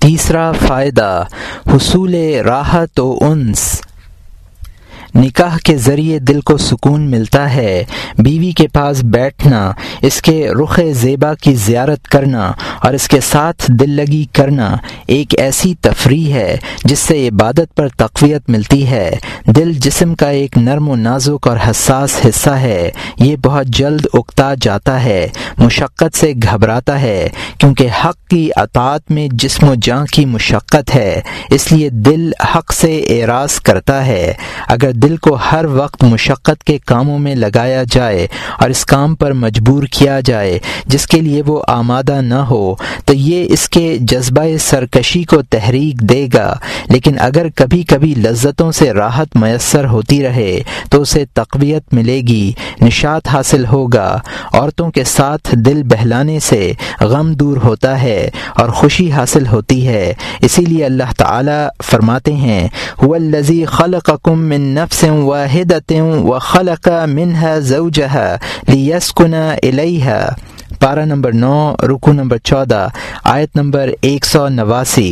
تیسرا فائدہ حصول راحت و انس۔ نکاح کے ذریعے دل کو سکون ملتا ہے۔ بیوی کے پاس بیٹھنا، اس کے رخ زیبا کی زیارت کرنا اور اس کے ساتھ دل لگی کرنا ایک ایسی تفریح ہے جس سے عبادت پر تقویت ملتی ہے۔ دل جسم کا ایک نرم و نازک اور حساس حصہ ہے، یہ بہت جلد اکتا جاتا ہے، مشقت سے گھبراتا ہے، کیونکہ حق کی اطاعت میں جسم و جاں کی مشقت ہے، اس لیے دل حق سے اعراض کرتا ہے۔ اگر دل کو ہر وقت مشقت کے کاموں میں لگایا جائے اور اس کام پر مجبور کیا جائے جس کے لیے وہ آمادہ نہ ہو تو یہ اس کے جذبہ سرکشی کو تحریک دے گا، لیکن اگر کبھی کبھی لذتوں سے راحت میسر ہوتی رہے تو اسے تقویت ملے گی، نشاط حاصل ہوگا۔ عورتوں کے ساتھ دل بہلانے سے غم دور ہوتا ہے اور خوشی حاصل ہوتی ہے، اسی لیے اللہ تعالی فرماتے ہیں هو الذی خلقکم من نفس واحدۃ وخلق منها زوجها لیسکن الیہا۔ پارہ نمبر 9 رکوع نمبر 14 آیت نمبر 189۔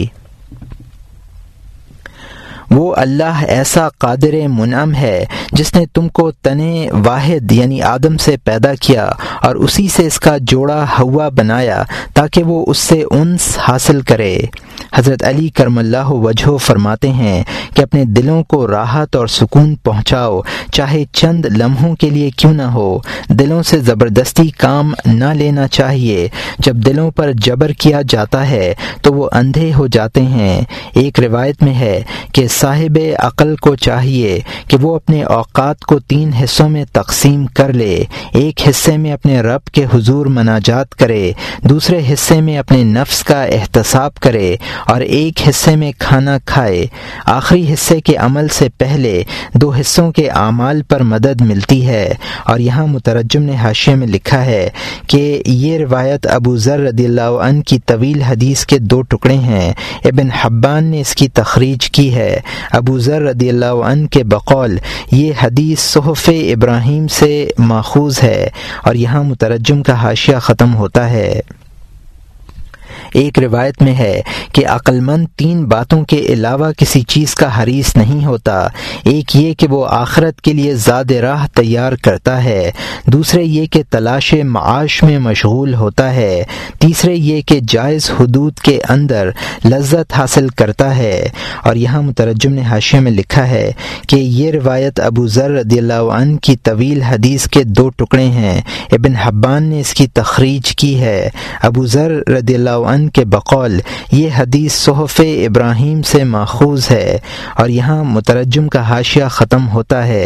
وہ اللہ ایسا قادر منعم ہے جس نے تم کو تن واحد یعنی آدم سے پیدا کیا اور اسی سے اس کا جوڑا حوا بنایا تاکہ وہ اس سے انس حاصل کرے۔ حضرت علی کرم اللہ وجہہ فرماتے ہیں کہ اپنے دلوں کو راحت اور سکون پہنچاؤ، چاہے چند لمحوں کے لیے کیوں نہ ہو۔ دلوں سے زبردستی کام نہ لینا چاہیے، جب دلوں پر جبر کیا جاتا ہے تو وہ اندھے ہو جاتے ہیں۔ ایک روایت میں ہے کہ صاحب عقل کو چاہیے کہ وہ اپنے اوقات کو 3 حصوں میں تقسیم کر لے، ایک حصے میں اپنے رب کے حضور مناجات کرے، دوسرے حصے میں اپنے نفس کا احتساب کرے اور ایک حصے میں کھانا کھائے۔ آخری حصے کے عمل سے پہلے 2 حصوں کے اعمال پر مدد ملتی ہے۔ اور یہاں مترجم نے حاشیے میں لکھا ہے کہ یہ روایت ابو ذر رضی اللہ عنہ کی طویل حدیث کے 2 ٹکڑے ہیں، ابن حبان نے اس کی تخریج کی ہے۔ ابو ذر رضی اللہ عنہ کے بقول یہ حدیث صحف ابراہیم سے ماخوذ ہے، اور یہاں مترجم کا حاشیہ ختم ہوتا ہے۔ ایک روایت میں ہے کہ عقل مند 3 باتوں کے علاوہ کسی چیز کا حریص نہیں ہوتا، ایک یہ کہ وہ آخرت کے لیے زاد راہ تیار کرتا ہے، دوسرے یہ کہ تلاش معاش میں مشغول ہوتا ہے، تیسرے یہ کہ جائز حدود کے اندر لذت حاصل کرتا ہے۔ اور یہاں مترجم نے حاشیے میں لکھا ہے کہ یہ روایت ابو ذر رضی اللہ عنہ کی طویل حدیث کے 2 ٹکڑے ہیں، ابن حبان نے اس کی تخریج کی ہے۔ ابو ذر رضی اللہ عنہ کے بقول یہ حدیث صحف ابراہیم سے ماخوذ ہے، اور یہاں مترجم کا حاشیہ ختم ہوتا ہے۔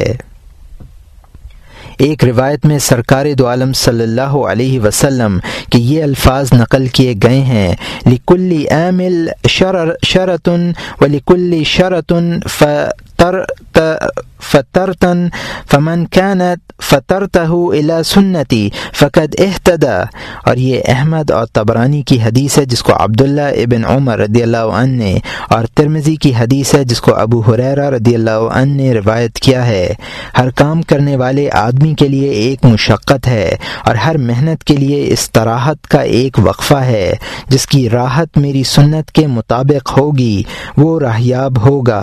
ایک روایت میں سرکار دو عالم صلی اللہ علیہ وسلم کے یہ الفاظ نقل کیے گئے ہیں، لِكُلِّ عَامِلٍ شَرَطٌ وَلِكُلِّ شَرَطٍ فَتَرْتًا فَمَنْ كَانَتْ فَتَرْتَهُ إِلَى سُنَّتِي فَقَدْ اهْتَدَى۔ اور یہ احمد اور طبرانی کی حدیث ہے جس کو عبداللہ ابن عمر رضی اللہ عنہ نے، اور ترمذی کی حدیث ہے جس کو ابو ہریرہ رضی اللہ عنہ نے روایت کیا ہے۔ ہر کام کرنے والے آدمی کے لیے ایک مشقت ہے، اور ہر محنت کے لیے استراحت کا ایک وقفہ ہے، جس کی راحت میری سنت کے مطابق ہوگی وہ راہیاب ہوگا۔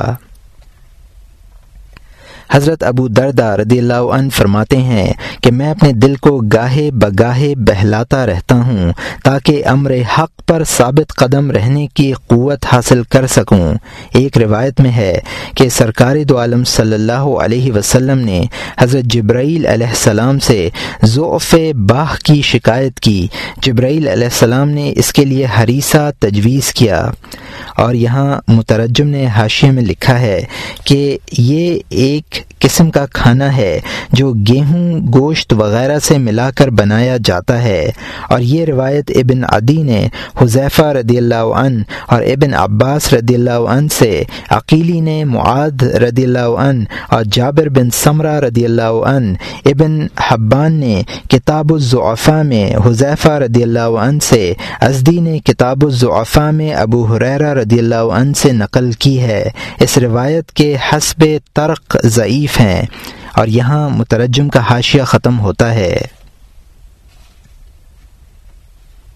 حضرت ابو درداء رضی اللہ عنہ فرماتے ہیں کہ میں اپنے دل کو گاہے بگاہے بہلاتا رہتا ہوں تاکہ امر حق پر ثابت قدم رہنے کی قوت حاصل کر سکوں۔ ایک روایت میں ہے کہ سرکار دو عالم صلی اللہ علیہ وسلم نے حضرت جبرائیل علیہ السلام سے ضعف باہ کی شکایت کی، جبرائیل علیہ السلام نے اس کے لیے ہریسہ تجویز کیا۔ اور یہاں مترجم نے حاشیے میں لکھا ہے کہ یہ ایک قسم کا کھانا ہے جو گیہوں، گوشت وغیرہ سے ملا کر بنایا جاتا ہے۔ اور یہ روایت ابن عدی نے حذیفہ رضی اللہ عنہ اور ابن عباس رضی اللہ عنہ سے، عقیلی نے معاذ رضی اللہ عنہ اور جابر بن سمرہ رضی اللہ عنہ، ابن حبان نے کتاب الضعفاء میں حذیفہ رضی اللہ عنہ سے، ازدی نے کتاب الضعفاء میں ابو ہریرہ رضی اللہ عنہ سے نقل کی ہے۔ اس روایت کے حسب ترق ضعیف ہیں، اور یہاں مترجم کا حاشیہ ختم ہوتا ہے۔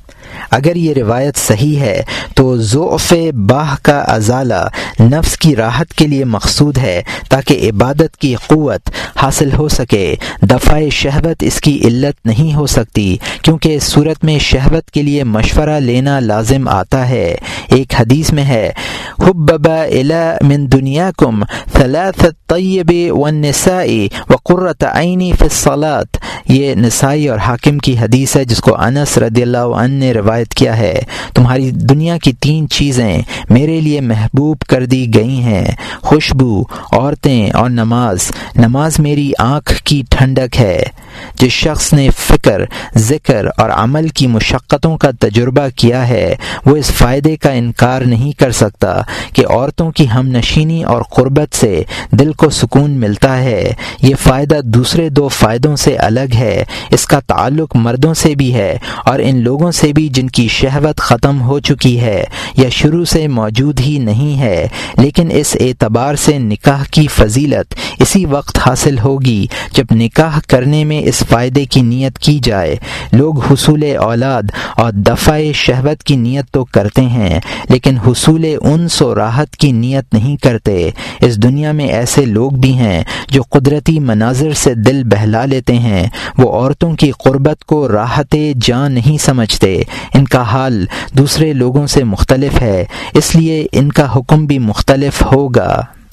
اگر یہ روایت صحیح ہے تو ضعف باہ کا ازالہ نفس کی راحت کے لیے مقصود ہے تاکہ عبادت کی قوت حاصل ہو سکے۔ دفع شہوت اس کی علت نہیں ہو سکتی، کیونکہ اس صورت میں شہوت کے لیے مشورہ لینا لازم آتا ہے۔ ایک حدیث میں ہے حبب الی من دنیاکم ثلاث الطیب والنساء وقرۃ عینی فی الصلاۃ، یہ نسائی اور حاکم کی حدیث ہے جس کو انس رضی اللہ عنہ نے روایت کیا ہے۔ تمہاری دنیا کی 3 چیزیں میرے لیے محبوب کر دی گئی ہیں، خوشبو، عورتیں اور نماز۔ نماز میری آنکھ کی ٹھنڈک ہے۔ جس شخص نے فکر، ذکر اور عمل کی مشقتوں کا تجربہ کیا ہے وہ اس فائدے کا انکار نہیں کر سکتا کہ عورتوں کی ہم نشینی اور قربت سے دل کو سکون ملتا ہے۔ یہ فائدہ دوسرے 2 فائدوں سے الگ ہے۔ اس کا تعلق مردوں سے بھی ہے اور ان لوگوں سے بھی جن کی شہوت ختم ہو چکی ہے یا شروع سے موجود ہی نہیں ہے، لیکن اس اعتبار سے نکاح کی فضیلت اسی وقت حاصل ہوگی جب نکاح کرنے میں اس فائدے کی نیت کی جائے۔ لوگ حصول اولاد اور دفع شہوت کی نیت تو کرتے ہیں لیکن حصول انس و راحت کی نیت نہیں کرتے۔ اس دنیا میں ایسے لوگ بھی ہیں جو قدرتی مناظر سے دل بہلا لیتے ہیں، وہ عورتوں کی قربت کو راحت جان نہیں سمجھتے۔ ان کا حال دوسرے لوگوں سے مختلف ہے، اس لیے ان کا حکم بھی مختلف ہوگا۔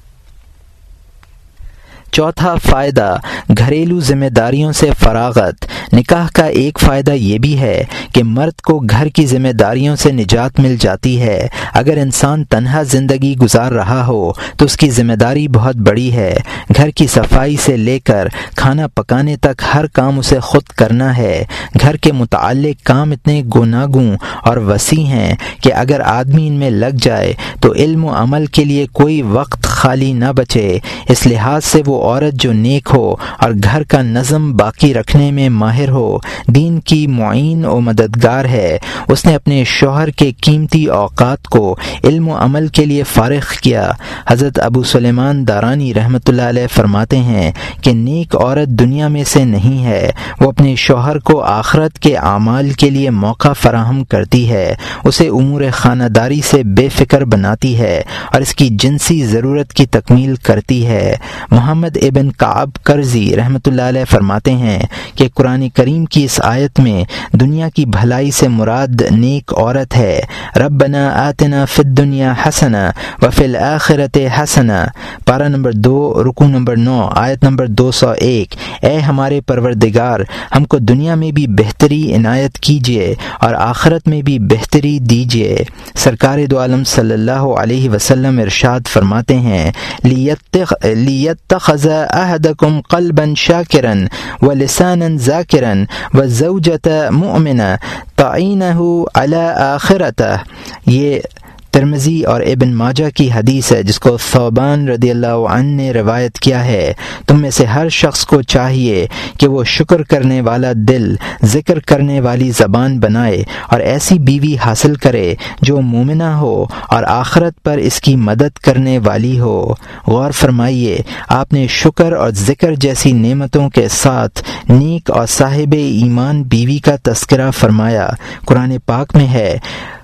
چوتھا فائدہ گھریلو ذمہ داریوں سے فراغت۔ نکاح کا ایک فائدہ یہ بھی ہے کہ مرد کو گھر کی ذمہ داریوں سے نجات مل جاتی ہے۔ اگر انسان تنہا زندگی گزار رہا ہو تو اس کی ذمہ داری بہت بڑی ہے۔ گھر کی صفائی سے لے کر کھانا پکانے تک ہر کام اسے خود کرنا ہے۔ گھر کے متعلق کام اتنے گوناگوں اور وسیع ہیں کہ اگر آدمی ان میں لگ جائے تو علم و عمل کے لیے کوئی وقت خالی نہ بچے۔ اس لحاظ سے وہ عورت جو نیک ہو اور گھر کا نظم باقی رکھنے میں ماہر ہو، دین کی معین و مددگار ہے۔ اس نے اپنے شوہر کے قیمتی اوقات کو علم و عمل کے لیے فارغ کیا۔ حضرت ابو سلیمان دارانی رحمۃ اللہ علیہ فرماتے ہیں کہ نیک عورت دنیا میں سے نہیں ہے، وہ اپنے شوہر کو آخرت کے اعمال کے لیے موقع فراہم کرتی ہے، اسے امور خانہ داری سے بے فکر بناتی ہے اور اس کی جنسی ضرورت کی تکمیل کرتی ہے۔ محمد ابن کعب کرزی رحمۃ اللہ علیہ فرماتے ہیں کہ قرآن کریم کی اس آیت میں دنیا کی بھلائی سے مراد نیک عورت ہے۔ ربنا آتنا فی الدنیا حسنہ وفی الآخرۃ حسنہ، پارہ نمبر 2 رکوع نمبر 9 آیت نمبر 201۔ اے ہمارے پروردگار، ہم کو دنیا میں بھی بہتری عنایت کیجیے اور آخرت میں بھی بہتری دیجیے۔ سرکار دو عالم صلی اللہ علیہ وسلم ارشاد فرماتے ہیں لیتخذ احدکم قلبا شاکرا ولسانا ذاکرا وزوجۃ مؤمنہ تعینہ علی آخرتہ۔ یہ ترمذی اور ابن ماجہ کی حدیث ہے جس کو ثوبان رضی اللہ عنہ نے روایت کیا ہے۔ تم میں سے ہر شخص کو چاہیے کہ وہ شکر کرنے والا دل، ذکر کرنے والی زبان بنائے اور ایسی بیوی حاصل کرے جو مومنہ ہو اور آخرت پر اس کی مدد کرنے والی ہو۔ غور فرمائیے، آپ نے شکر اور ذکر جیسی نعمتوں کے ساتھ نیک اور صاحب ایمان بیوی کا تذکرہ فرمایا۔ قرآن پاک میں ہے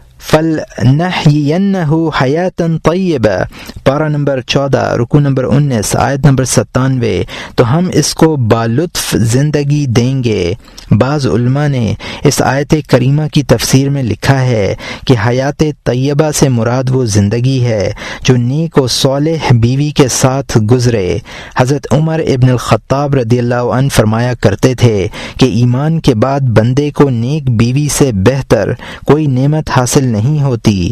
فَلْنَحْيِيَنَّهُ حَيَاةً طَيِّبَةً، پارہ نمبر 14 رکوع نمبر 19 آیت نمبر 97، تو ہم اس کو بالطف زندگی دیں گے۔ بعض علماء نے اس آیت کریمہ کی تفسیر میں لکھا ہے کہ حیات طیبہ سے مراد وہ زندگی ہے جو نیک و صالح بیوی کے ساتھ گزرے۔ حضرت عمر ابن الخطاب رضی اللہ عنہ فرمایا کرتے تھے کہ ایمان کے بعد بندے کو نیک بیوی سے بہتر کوئی نعمت حاصل نہیں ہوتی۔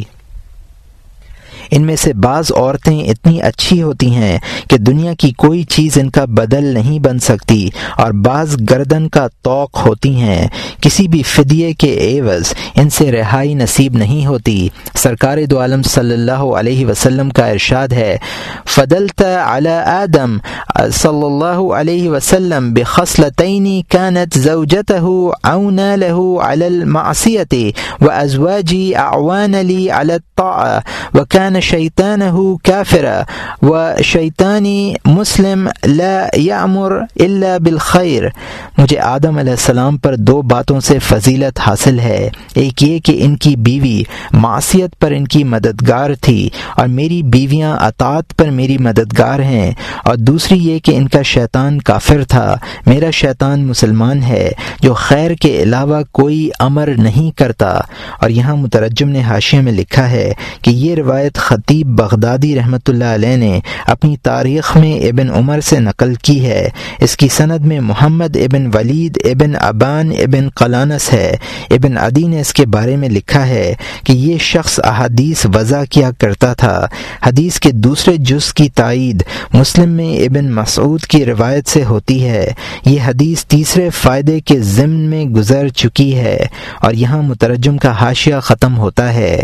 ان میں سے بعض عورتیں اتنی اچھی ہوتی ہیں کہ دنیا کی کوئی چیز ان کا بدل نہیں بن سکتی، اور بعض گردن کا طوق ہوتی ہیں، کسی بھی فدیے کے عوض ان سے رہائی نصیب نہیں ہوتی۔ سرکار دو عالم صلی اللہ علیہ وسلم کا ارشاد ہے فضلت علی آدم صلی اللہ علیہ وسلم بخصلتین كانت زوجته عونا له على المعصیة وازواجی اعوان لی علی الطاعة وكان كان شيطانه كافرا وشيطاني مسلم لا يأمر إلا بالخير۔ مجھے آدم علیہ السلام پر دو باتوں سے فضیلت حاصل ہے، ایک یہ کہ ان کی بیوی معصیت پر ان کی مددگار تھی اور میری بیویاں اطاعت پر میری مددگار ہیں، اور دوسری یہ کہ ان کا شیطان کافر تھا، میرا شیطان مسلمان ہے جو خیر کے علاوہ کوئی امر نہیں کرتا۔ اور یہاں مترجم نے حاشیے میں لکھا ہے کہ یہ روایت خطیب بغدادی رحمۃ اللہ علیہ نے اپنی تاریخ میں ابن عمر سے نقل کی ہے۔ اس کی سند میں محمد ابن ولید ابن ابان ابن قلانس ہے۔ ابن عدی نے اس کے بارے میں لکھا ہے کہ یہ شخص احادیث وضع کیا کرتا تھا۔ حدیث کے دوسرے جز کی تائید مسلم میں ابن مسعود کی روایت سے ہوتی ہے۔ یہ حدیث تیسرے فائدے کے ضمن میں گزر چکی ہے، اور یہاں مترجم کا حاشیہ ختم ہوتا ہے۔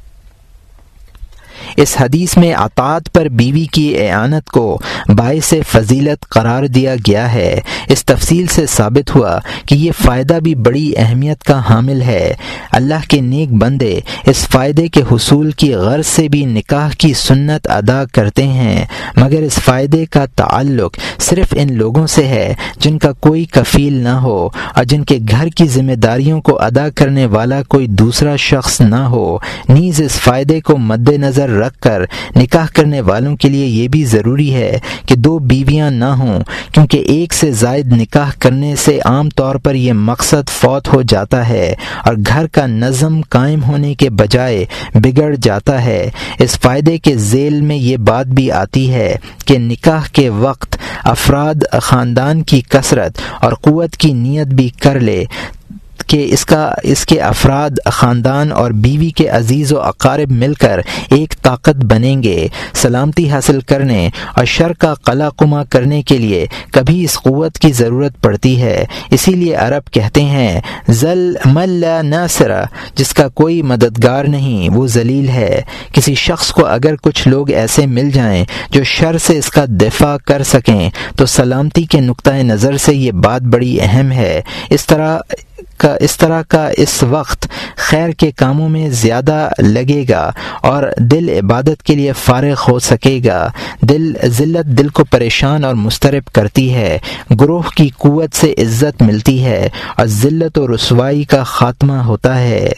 اس حدیث میں اطاعت پر بیوی کی اعانت کو باعث فضیلت قرار دیا گیا ہے۔ اس تفصیل سے ثابت ہوا کہ یہ فائدہ بھی بڑی اہمیت کا حامل ہے۔ اللہ کے نیک بندے اس فائدے کے حصول کی غرض سے بھی نکاح کی سنت ادا کرتے ہیں، مگر اس فائدے کا تعلق صرف ان لوگوں سے ہے جن کا کوئی کفیل نہ ہو اور جن کے گھر کی ذمہ داریوں کو ادا کرنے والا کوئی دوسرا شخص نہ ہو۔ نیز اس فائدے کو مد نظر رکھ کر نکاح کرنے والوں کے لیے یہ بھی ضروری ہے کہ دو بیویاں نہ ہوں، کیونکہ ایک سے زائد نکاح کرنے سے عام طور پر یہ مقصد فوت ہو جاتا ہے اور گھر کا نظم قائم ہونے کے بجائے بگڑ جاتا ہے۔ اس فائدے کے ذیل میں یہ بات بھی آتی ہے کہ نکاح کے وقت افراد خاندان کی کثرت اور قوت کی نیت بھی کر لے کہ اس کے افراد خاندان اور بیوی کے عزیز و اقارب مل کر ایک طاقت بنیں گے۔ سلامتی حاصل کرنے اور شر کا قلع قمع کرنے کے لیے کبھی اس قوت کی ضرورت پڑتی ہے۔ اسی لیے عرب کہتے ہیں ذل من لا ناصر، جس کا کوئی مددگار نہیں وہ ذلیل ہے۔ کسی شخص کو اگر کچھ لوگ ایسے مل جائیں جو شر سے اس کا دفاع کر سکیں تو سلامتی کے نقطۂ نظر سے یہ بات بڑی اہم ہے۔ اس طرح کا اس وقت خیر کے کاموں میں زیادہ لگے گا اور دل عبادت کے لیے فارغ ہو سکے گا۔ ذلت دل کو پریشان اور مضطرب کرتی ہے، گروہ کی قوت سے عزت ملتی ہے اور ذلت و رسوائی کا خاتمہ ہوتا ہے۔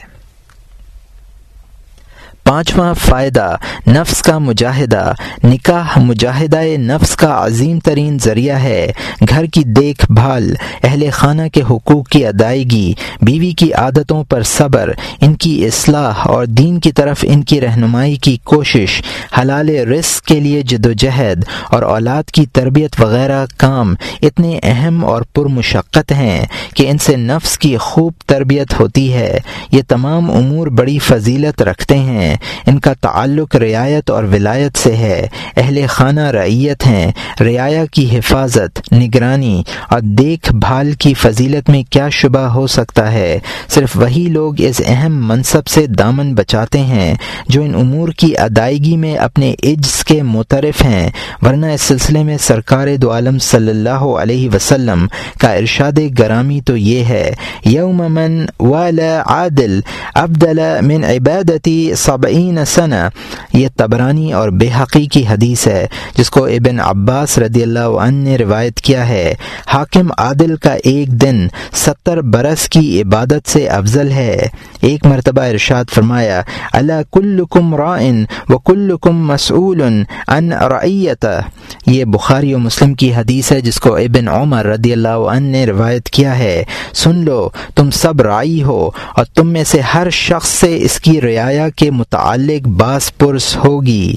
پانچواں فائدہ نفس کا مجاہدہ۔ نکاح مجاہدہ نفس کا عظیم ترین ذریعہ ہے۔ گھر کی دیکھ بھال، اہل خانہ کے حقوق کی ادائیگی، بیوی کی عادتوں پر صبر، ان کی اصلاح اور دین کی طرف ان کی رہنمائی کی کوشش، حلال رزق کے لیے جدوجہد اور اولاد کی تربیت وغیرہ کام اتنے اہم اور پرمشقت ہیں کہ ان سے نفس کی خوب تربیت ہوتی ہے۔ یہ تمام امور بڑی فضیلت رکھتے ہیں۔ ان کا تعلق رعایت اور ولایت سے ہے۔ اہل خانہ رعیت ہیں۔ رعایا کی حفاظت، نگرانی اور دیکھ بھال کی فضیلت میں کیا شبہ ہو سکتا ہے؟ صرف وہی لوگ اس اہم منصب سے دامن بچاتے ہیں جو ان امور کی ادائیگی میں اپنے عجز کے معترف ہیں، ورنہ اس سلسلے میں سرکار دو عالم صلی اللہ علیہ وسلم کا ارشاد گرامی تو یہ ہے یوم من والا عادل ابدل من عبادتی 70 سنہ۔ یہ طبرانی اور بحقی کی حدیث ہے جس کو ابن عباس رضی اللہ عنہ نے روایت کیا ہے۔ حاکم عادل کا ایک دن 70 برس کی عبادت سے افضل ہے۔ ایک مرتبہ ارشاد فرمایا الا کلکم راعٍ وکلکم مسئول عن رعیتہ۔ یہ بخاری و مسلم کی حدیث ہے جس کو ابن عمر رضی اللہ عنہ نے روایت کیا ہے۔ سن لو تم سب راعی ہو اور تم میں سے ہر شخص سے اس کی رعایا کے متعلق باز پرس ہوگی۔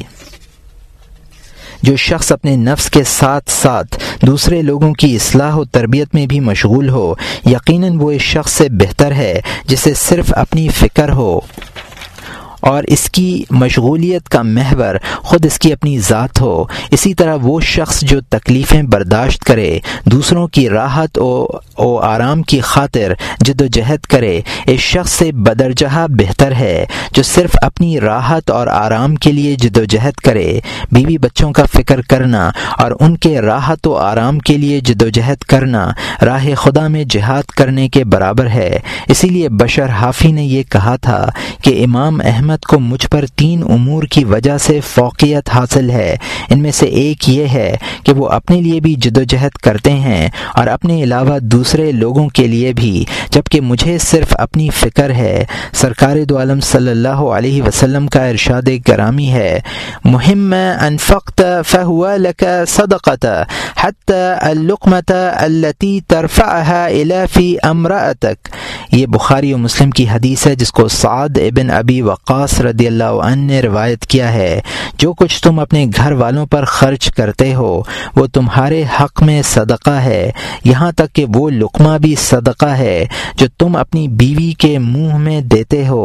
جو شخص اپنے نفس کے ساتھ ساتھ دوسرے لوگوں کی اصلاح و تربیت میں بھی مشغول ہو، یقیناً وہ اس شخص سے بہتر ہے جسے صرف اپنی فکر ہو اور اس کی مشغولیت کا محور خود اس کی اپنی ذات ہو۔ اسی طرح وہ شخص جو تکلیفیں برداشت کرے، دوسروں کی راحت و آرام کی خاطر جد و جہد کرے، اس شخص سے بدرجہ بہتر ہے جو صرف اپنی راحت اور آرام کے لیے جد و جہد کرے۔ بیوی بچوں کا فکر کرنا اور ان کے راحت و آرام کے لیے جد و جہد کرنا راہ خدا میں جہاد کرنے کے برابر ہے۔ اسی لیے بشر حافی نے یہ کہا تھا کہ امام احمد محمد کو مجھ پر 3 امور کی وجہ سے فوقیت حاصل ہے۔ ان میں سے ایک یہ ہے کہ وہ اپنے لیے بھی جدوجہد کرتے ہیں اور اپنے علاوہ دوسرے لوگوں کے لیے بھی، جبکہ مجھے صرف اپنی فکر ہے۔ سرکار دو عالم صلی اللہ علیہ وسلم کا ارشاد گرامی ہے، مہم انفقت فہو لک صدقۃ حتی اللقمۃ التی ترفعها الی فی امرأتک۔ یہ بخاری و مسلم کی حدیث ہے جس کو سعد ابن ابی وقاص رضی اللہ عنہ نے روایت کیا ہے۔ جو کچھ تم اپنے گھر والوں پر خرچ کرتے ہو وہ تمہارے حق میں صدقہ ہے، یہاں تک کہ وہ لقمہ بھی صدقہ ہے جو تم اپنی بیوی کے منہ میں دیتے ہو۔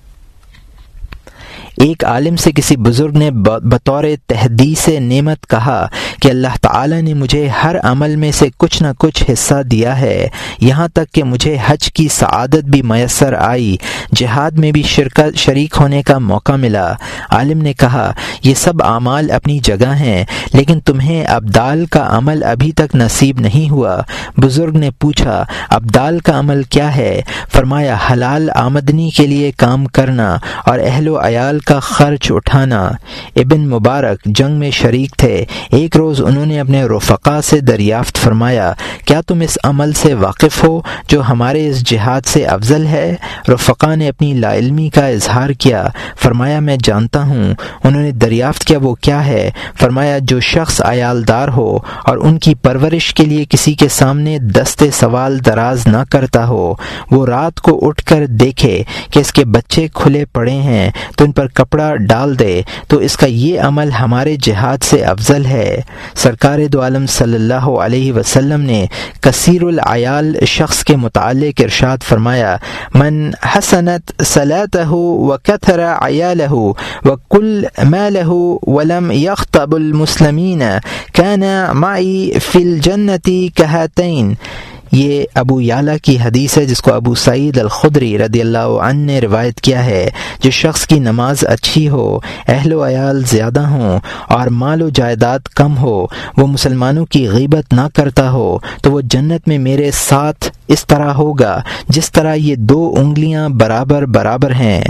ایک عالم سے کسی بزرگ نے بطور تحدیث نعمت کہا کہ اللہ تعالی نے مجھے ہر عمل میں سے کچھ نہ کچھ حصہ دیا ہے، یہاں تک کہ مجھے حج کی سعادت بھی میسر آئی، جہاد میں بھی شریک ہونے کا موقع ملا۔ عالم نے کہا، یہ سب اعمال اپنی جگہ ہیں، لیکن تمہیں ابدال کا عمل ابھی تک نصیب نہیں ہوا۔ بزرگ نے پوچھا، ابدال کا عمل کیا ہے؟ فرمایا، حلال آمدنی کے لیے کام کرنا اور اہل و عیال کا خرچ اٹھانا۔ ابن مبارک جنگ میں شریک تھے۔ ایک روز انہوں نے اپنے رفقا سے دریافت فرمایا، کیا تم اس عمل سے واقف ہو جو ہمارے اس جہاد سے افضل ہے؟ رفقا نے اپنی لا علمی کا اظہار کیا۔ فرمایا، میں جانتا ہوں۔ انہوں نے دریافت کیا، وہ کیا ہے؟ فرمایا، جو شخص عیالدار ہو اور ان کی پرورش کے لیے کسی کے سامنے دست سوال دراز نہ کرتا ہو، وہ رات کو اٹھ کر دیکھے کہ اس کے بچے کھلے پڑے ہیں تو ان پر کپڑا ڈال دے، تو اس کا یہ عمل ہمارے جہاد سے افضل ہے۔ سرکار دو عالم صلی اللہ علیہ وسلم نے کثیر العیال شخص کے متعلق ارشاد فرمایا، من حسنت صلاتہ وکثر عیالہ وکل مالہ ولم یخطب المسلمین کان معی فی الجنۃ کہاتین۔ یہ ابو یعلا کی حدیث ہے جس کو ابو سعید الخدری رضی اللہ عنہ نے روایت کیا ہے۔ جس شخص کی نماز اچھی ہو، اہل و عیال زیادہ ہوں اور مال و جائیداد کم ہو، وہ مسلمانوں کی غیبت نہ کرتا ہو، تو وہ جنت میں میرے ساتھ اس طرح ہوگا جس طرح یہ 2 انگلیاں برابر برابر ہیں۔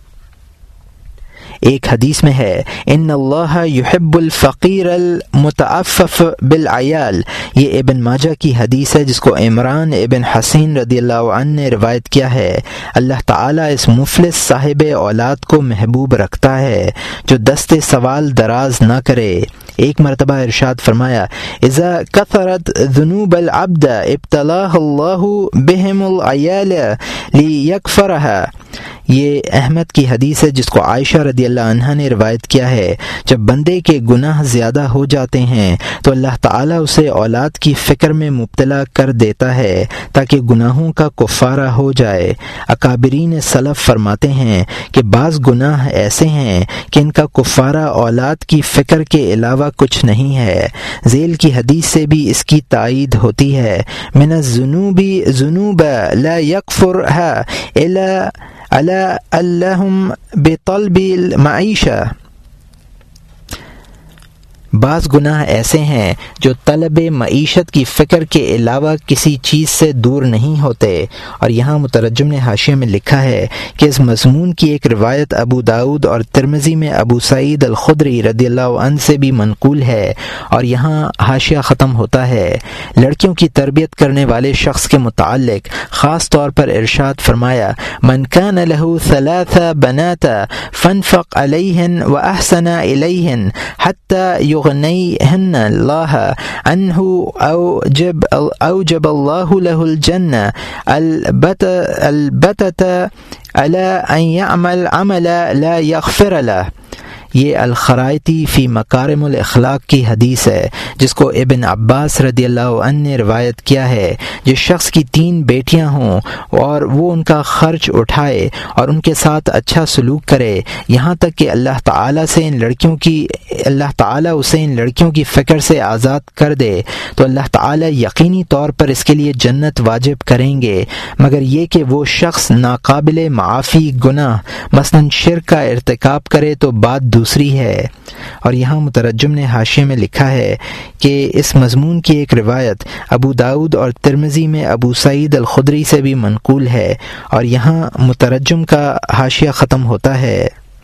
ایک حدیث میں ہے، ان اللہ یحب الفقیر المتعفف بالعیال۔ یہ ابن ماجہ کی حدیث ہے جس کو عمران ابن حسین رضی اللہ عنہ نے روایت کیا ہے۔ اللہ تعالیٰ اس مفلس صاحب اولاد کو محبوب رکھتا ہے جو دست سوال دراز نہ کرے۔ ایک مرتبہ ارشاد فرمایا، اذا کثرت ذنوب العبد ابتلاہ اللہ بہم العیال لیکفرها۔ یہ احمد کی حدیث ہے جس کو عائشہ رضی اللہ عنہا نے روایت کیا ہے، جب بندے کے گناہ زیادہ ہو جاتے ہیں تو اللہ تعالیٰ اسے اولاد کی فکر میں مبتلا کر دیتا ہے تاکہ گناہوں کا کفارہ ہو جائے۔ اکابرین سلف فرماتے ہیں کہ بعض گناہ ایسے ہیں کہ ان کا کفارہ اولاد کی فکر کے علاوہ کچھ نہیں ہے۔ ذیل کی حدیث سے بھی اس کی تائید ہوتی ہے، من الذنوب ذنوب لا یکفرها الا اللہم بطلب المعیشہ۔ بعض گناہ ایسے ہیں جو طلب معیشت کی فکر کے علاوہ کسی چیز سے دور نہیں ہوتے۔ اور یہاں مترجم نے حاشیہ میں لکھا ہے کہ اس مضمون کی ایک روایت ابو داؤد اور ترمذی میں ابو سعید الخدری رضی اللہ عنہ سے بھی منقول ہے۔ اور یہاں حاشیہ ختم ہوتا ہے۔ لڑکیوں کی تربیت کرنے والے شخص کے متعلق خاص طور پر ارشاد فرمایا، من کان له 3 بنات فانفق علیہن واحسن الیہن حتی یغنیہن اللہ عنہ اوجب اللہ له الجنہ البتۃ علی ان یعمل عملا لا یغفر له۔ یہ الخرائطی فی مکارم الاخلاق کی حدیث ہے جس کو ابن عباس رضی اللہ عنہ نے روایت کیا ہے۔ جس شخص کی 3 بیٹیاں ہوں اور وہ ان کا خرچ اٹھائے اور ان کے ساتھ اچھا سلوک کرے، یہاں تک کہ اللہ تعالیٰ اسے ان لڑکیوں کی فکر سے آزاد کر دے، تو اللہ تعالیٰ یقینی طور پر اس کے لیے جنت واجب کریں گے، مگر یہ کہ وہ شخص ناقابل معافی گناہ مثلاً شرک کا ارتکاب کرے تو بات دوسری ہے۔ اور یہاں مترجم نے حاشیے میں لکھا ہے کہ اس مضمون کی ایک روایت ابو داؤد اور ترمذی میں ابو سعید الخدری سے بھی منقول ہے۔ اور یہاں مترجم کا حاشیہ ختم ہوتا ہے۔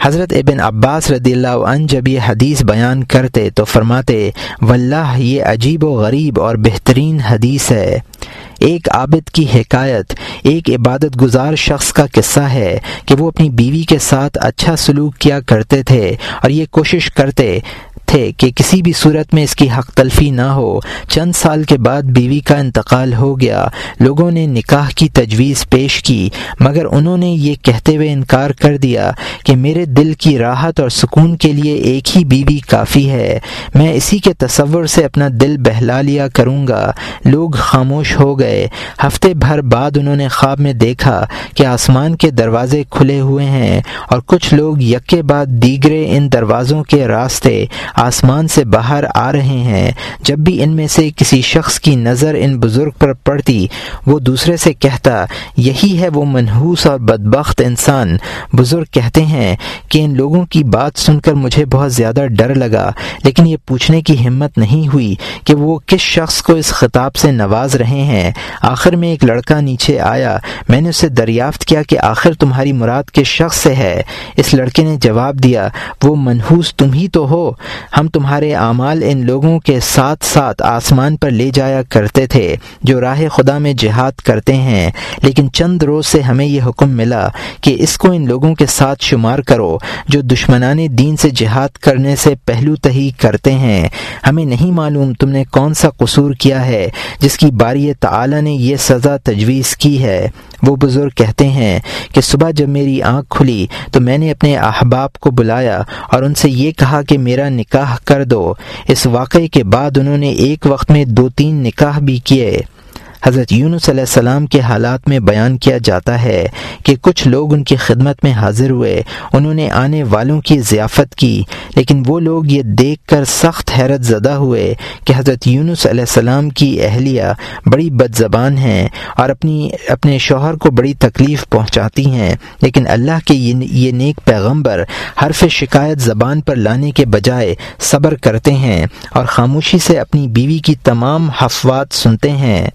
حضرت ابن عباس رضی اللہ عنہ جب یہ حدیث بیان کرتے تو فرماتے واللہ یہ عجیب و غریب اور بہترین حدیث ہے۔ ایک عابد کی حکایت ایک عبادت گزار شخص کا قصہ ہے کہ وہ اپنی بیوی کے ساتھ اچھا سلوک کیا کرتے تھے اور یہ کوشش کرتے تھے کہ کسی بھی صورت میں اس کی حق تلفی نہ ہو۔ چند سال کے بعد بیوی کا انتقال ہو گیا۔ لوگوں نے نکاح کی تجویز پیش کی مگر انہوں نے یہ کہتے ہوئے انکار کر دیا کہ میرے دل کی راحت اور سکون کے لیے ایک ہی بیوی کافی ہے، میں اسی کے تصور سے اپنا دل بہلا لیا کروں گا۔ لوگ خاموش ہو گئے۔ ہفتے بھر بعد انہوں نے خواب میں دیکھا کہ آسمان کے دروازے کھلے ہوئے ہیں اور کچھ لوگ یکے بعد دیگرے ان دروازوں کے راستے آسمان سے باہر آ رہے ہیں۔ جب بھی ان میں سے کسی شخص کی نظر ان بزرگ پر پڑتی وہ دوسرے سے کہتا یہی ہے وہ منحوس اور بدبخت انسان۔ بزرگ کہتے ہیں کہ ان لوگوں کی بات سن کر مجھے بہت زیادہ ڈر لگا، لیکن یہ پوچھنے کی ہمت نہیں ہوئی کہ وہ کس شخص کو اس خطاب سے نواز رہے ہیں۔ آخر میں ایک لڑکا نیچے آیا، میں نے اسے دریافت کیا کہ آخر تمہاری مراد کس شخص سے ہے؟ اس لڑکے نے جواب دیا وہ منحوس تم ہی تو ہو، ہم تمہارے اعمال ان لوگوں کے ساتھ ساتھ آسمان پر لے جایا کرتے تھے جو راہ خدا میں جہاد کرتے ہیں، لیکن چند روز سے ہمیں یہ حکم ملا کہ اس کو ان لوگوں کے ساتھ شمار کرو جو دشمنان دین سے جہاد کرنے سے پہلو تہی کرتے ہیں۔ ہمیں نہیں معلوم تم نے کون سا قصور کیا ہے جس کی باری تعالی نے یہ سزا تجویز کی ہے۔ وہ بزرگ کہتے ہیں کہ صبح جب میری آنکھ کھلی تو میں نے اپنے احباب کو بلایا اور ان سے یہ کہا کہ میرا نکاح کر دو۔ اس واقعے کے بعد انہوں نے ایک وقت میں 2-3 نکاح بھی کیے۔ حضرت یونس علیہ السلام کے حالات میں بیان کیا جاتا ہے کہ کچھ لوگ ان کی خدمت میں حاضر ہوئے، انہوں نے آنے والوں کی ضیافت کی، لیکن وہ لوگ یہ دیکھ کر سخت حیرت زدہ ہوئے کہ حضرت یونس علیہ السلام کی اہلیہ بڑی بد زبان ہیں اور اپنے شوہر کو بڑی تکلیف پہنچاتی ہیں، لیکن اللہ کے یہ نیک پیغمبر حرف شکایت زبان پر لانے کے بجائے صبر کرتے ہیں اور خاموشی سے اپنی بیوی کی تمام حفوات سنتے ہیں۔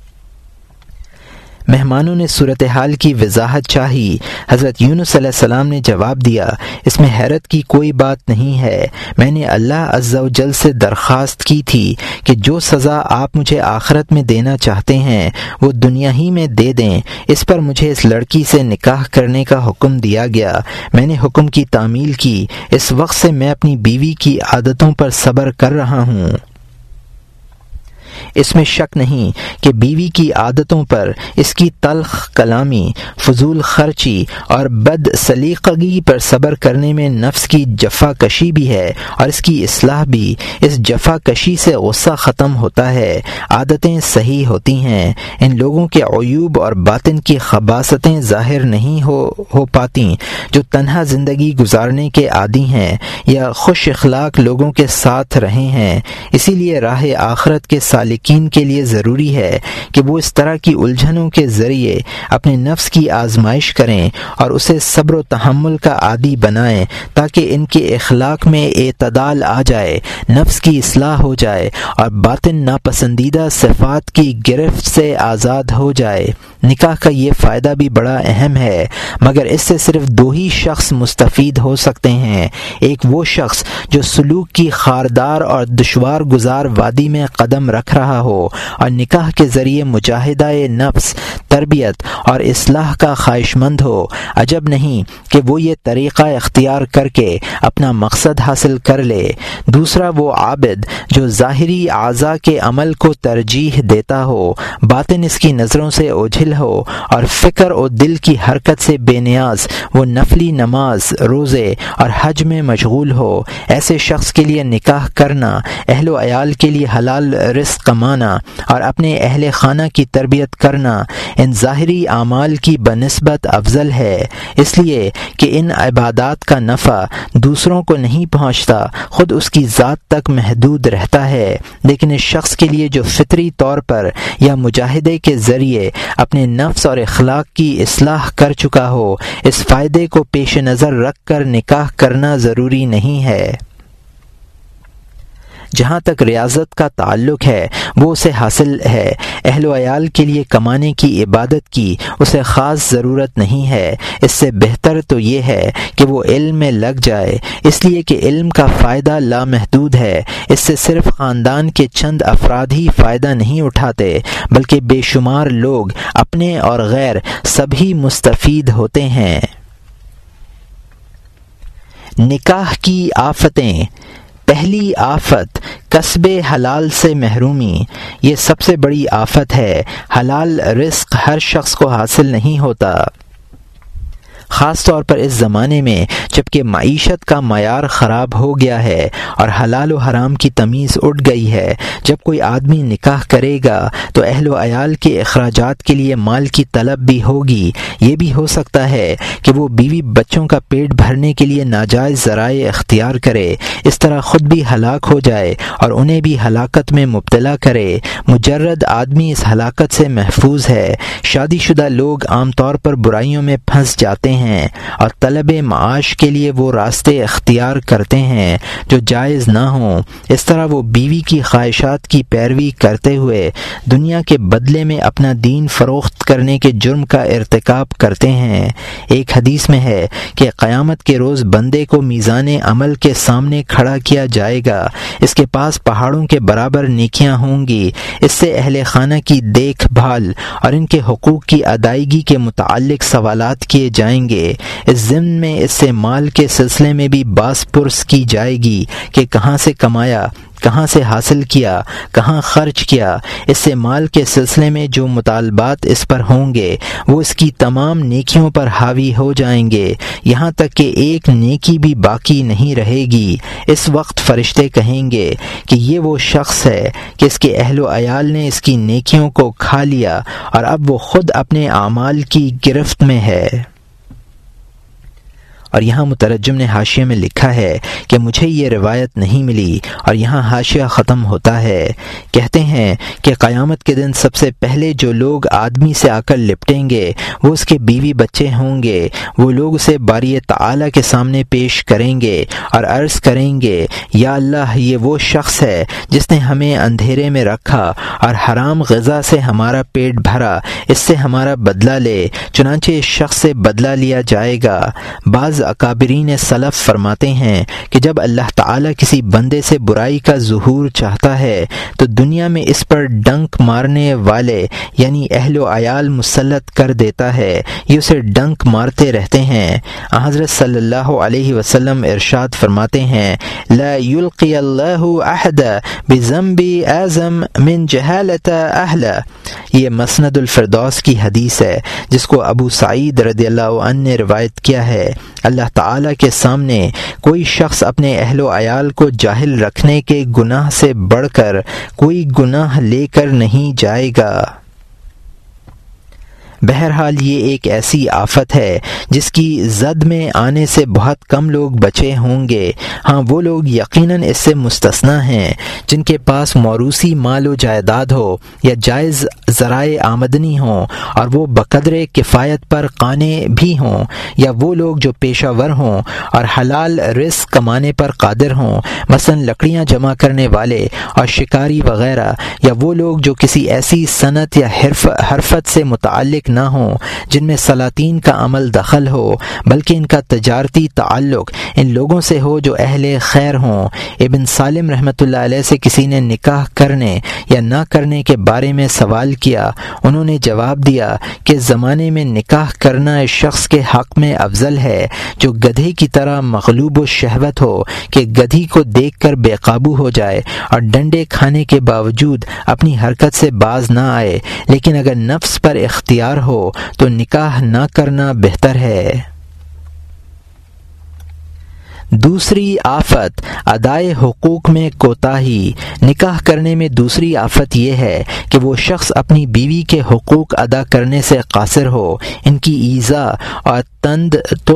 مہمانوں نے صورتحال کی وضاحت چاہی۔ حضرت یونس علیہ السلام نے جواب دیا اس میں حیرت کی کوئی بات نہیں ہے، میں نے اللہ عز و جل سے درخواست کی تھی کہ جو سزا آپ مجھے آخرت میں دینا چاہتے ہیں وہ دنیا ہی میں دے دیں۔ اس پر مجھے اس لڑکی سے نکاح کرنے کا حکم دیا گیا، میں نے حکم کی تعمیل کی، اس وقت سے میں اپنی بیوی کی عادتوں پر صبر کر رہا ہوں۔ اس میں شک نہیں کہ بیوی کی عادتوں پر، اس کی تلخ کلامی، فضول خرچی اور بد سلیقگی پر صبر کرنے میں نفس کی جفا کشی بھی ہے اور اس کی اصلاح بھی۔ اس جفا کشی سے غصہ ختم ہوتا ہے، عادتیں صحیح ہوتی ہیں، ان لوگوں کے عیوب اور باطن کی خباثتیں ظاہر نہیں ہو پاتی جو تنہا زندگی گزارنے کے عادی ہیں یا خوش اخلاق لوگوں کے ساتھ رہے ہیں۔ اسی لیے راہ آخرت کے سالکین کے لیے ضروری ہے کہ وہ اس طرح کی الجھنوں کے ذریعے اپنے نفس کی آزمائش کریں اور اسے صبر و تحمل کا عادی بنائیں تاکہ ان کے اخلاق میں اعتدال آ جائے، نفس کی اصلاح ہو جائے اور باطن ناپسندیدہ صفات کی گرفت سے آزاد ہو جائے۔ نکاح کا یہ فائدہ بھی بڑا اہم ہے، مگر اس سے صرف دو ہی شخص مستفید ہو سکتے ہیں، ایک وہ شخص جو سلوک کی خاردار اور دشوار گزار وادی میں قدم رکھ رہا ہو اور نکاح کے ذریعے مجاہدہ نفس، تربیت اور اصلاح کا خواہش مند ہو۔ عجب نہیں کہ وہ یہ طریقہ اختیار کر کے اپنا مقصد حاصل کر لے۔ دوسرا وہ عابد جو ظاہری اعضاء کے عمل کو ترجیح دیتا ہو، باطن اس کی نظروں سے اوجھل ہو اور فکر اور دل کی حرکت سے بے نیاز وہ نفلی نماز، روزے اور حج میں مشغول ہو۔ ایسے شخص کے لیے نکاح کرنا، اہل و عیال کے لیے حلال رزق کمانا اور اپنے اہل خانہ کی تربیت کرنا ان ظاہری اعمال کی بنسبت افضل ہے، اس لیے کہ ان عبادات کا نفع دوسروں کو نہیں پہنچتا، خود اس کی ذات تک محدود رہتا ہے، لیکن اس شخص کے لیے جو فطری طور پر یا مجاہدے کے ذریعے اپنے نفس اور اخلاق کی اصلاح کر چکا ہو، اس فائدے کو پیش نظر رکھ کر نکاح کرنا ضروری نہیں ہے۔ جہاں تک ریاضت کا تعلق ہے وہ اسے حاصل ہے۔ اہل و عیال کے لیے کمانے کی عبادت کی اسے خاص ضرورت نہیں ہے۔ اس سے بہتر تو یہ ہے کہ وہ علم میں لگ جائے، اس لیے کہ علم کا فائدہ لامحدود ہے۔ اس سے صرف خاندان کے چند افراد ہی فائدہ نہیں اٹھاتے بلکہ بے شمار لوگ اپنے اور غیر سبھی مستفید ہوتے ہیں۔ نکاح کی آفتیں۔ پہلی آفت کسب حلال سے محرومی، یہ سب سے بڑی آفت ہے۔ حلال رزق ہر شخص کو حاصل نہیں ہوتا، خاص طور پر اس زمانے میں جب کہ معیشت کا معیار خراب ہو گیا ہے اور حلال و حرام کی تمیز اٹھ گئی ہے۔ جب کوئی آدمی نکاح کرے گا تو اہل و عیال کے اخراجات کے لیے مال کی طلب بھی ہوگی۔ یہ بھی ہو سکتا ہے کہ وہ بیوی بچوں کا پیٹ بھرنے کے لیے ناجائز ذرائع اختیار کرے، اس طرح خود بھی ہلاک ہو جائے اور انہیں بھی ہلاکت میں مبتلا کرے۔ مجرد آدمی اس ہلاکت سے محفوظ ہے۔ شادی شدہ لوگ عام طور پر برائیوں میں پھنس جاتے ہیں اور طلب معاش کے لیے وہ راستے اختیار کرتے ہیں جو جائز نہ ہوں۔ اس طرح وہ بیوی کی خواہشات کی پیروی کرتے ہوئے دنیا کے بدلے میں اپنا دین فروخت کرنے کے جرم کا ارتکاب کرتے ہیں۔ ایک حدیث میں ہے کہ قیامت کے روز بندے کو میزان عمل کے سامنے کھڑا کیا جائے گا، اس کے پاس پہاڑوں کے برابر نیکیاں ہوں گی۔ اس سے اہل خانہ کی دیکھ بھال اور ان کے حقوق کی ادائیگی کے متعلق سوالات کیے جائیں گے۔ اس ضمن میں اس سے مال کے سلسلے میں بھی باز پرس کی جائے گی کہ کہاں سے کمایا، کہاں سے حاصل کیا، کہاں خرچ کیا۔ اس سے مال کے سلسلے میں جو مطالبات اس پر ہوں گے وہ اس کی تمام نیکیوں پر حاوی ہو جائیں گے، یہاں تک کہ ایک نیکی بھی باقی نہیں رہے گی۔ اس وقت فرشتے کہیں گے کہ یہ وہ شخص ہے کہ اس کے اہل و عیال نے اس کی نیکیوں کو کھا لیا اور اب وہ خود اپنے اعمال کی گرفت میں ہے۔ اور یہاں مترجم نے حاشیے میں لکھا ہے کہ مجھے یہ روایت نہیں ملی، اور یہاں حاشیہ ختم ہوتا ہے۔ کہتے ہیں کہ قیامت کے دن سب سے پہلے جو لوگ آدمی سے آ کر لپٹیں گے وہ اس کے بیوی بچے ہوں گے۔ وہ لوگ اسے باری تعالیٰ کے سامنے پیش کریں گے اور عرض کریں گے، یا اللہ، یہ وہ شخص ہے جس نے ہمیں اندھیرے میں رکھا اور حرام غذا سے ہمارا پیٹ بھرا، اس سے ہمارا بدلہ لے۔ چنانچہ اس شخص سے بدلہ لیا جائے گا۔ بعض اکابرین سلف فرماتے ہیں کہ جب اللہ تعالیٰ کسی بندے سے برائی کا ظہور چاہتا ہے تو دنیا میں اس پر ڈنک مارنے والے یعنی اہل و عیال مسلط کر دیتا ہے، یہ اسے ڈنک مارتے رہتے ہیں۔ حضرت صلی اللہ علیہ وسلم ارشاد فرماتے ہیں، لا یلقی اللہ احد بذنب اعظم من جہالت اہل۔ یہ مسند الفردوس کی حدیث ہے جس کو ابو سعید رضی اللہ عنہ نے روایت کیا ہے۔ اللہ تعالیٰ کے سامنے کوئی شخص اپنے اہل و عیال کو جاہل رکھنے کے گناہ سے بڑھ کر کوئی گناہ لے کر نہیں جائے گا۔ بہرحال یہ ایک ایسی آفت ہے جس کی زد میں آنے سے بہت کم لوگ بچے ہوں گے۔ ہاں، وہ لوگ یقیناً اس سے مستثنیٰ ہیں جن کے پاس موروثی مال و جائیداد ہو یا جائز ذرائع آمدنی ہوں اور وہ بقدر کفایت پر قانع بھی ہوں، یا وہ لوگ جو پیشہ ور ہوں اور حلال رزق کمانے پر قادر ہوں، مثلا لکڑیاں جمع کرنے والے اور شکاری وغیرہ، یا وہ لوگ جو کسی ایسی صنعت یا حرفت سے متعلق نہ ہوں جن میں سلاطین کا عمل دخل ہو، بلکہ ان کا تجارتی تعلق ان لوگوں سے ہو جو اہل خیر ہوں۔ ابن سالم رحمۃ اللہ علیہ سے کسی نے نکاح کرنے یا نہ کرنے کے بارے میں سوال کیا۔ انہوں نے جواب دیا کہ اس زمانے میں نکاح کرنا اس شخص کے حق میں افضل ہے جو گدھے کی طرح مغلوب و شہوت ہو کہ گدھی کو دیکھ کر بے قابو ہو جائے اور ڈنڈے کھانے کے باوجود اپنی حرکت سے باز نہ آئے، لیکن اگر نفس پر اختیار ہو تو نکاح نہ کرنا بہتر ہے۔ دوسری آفت ادائے حقوق میں کوتاہی۔ نکاح کرنے میں دوسری آفت یہ ہے کہ وہ شخص اپنی بیوی کے حقوق ادا کرنے سے قاصر ہو، ان کی ایذا اور تند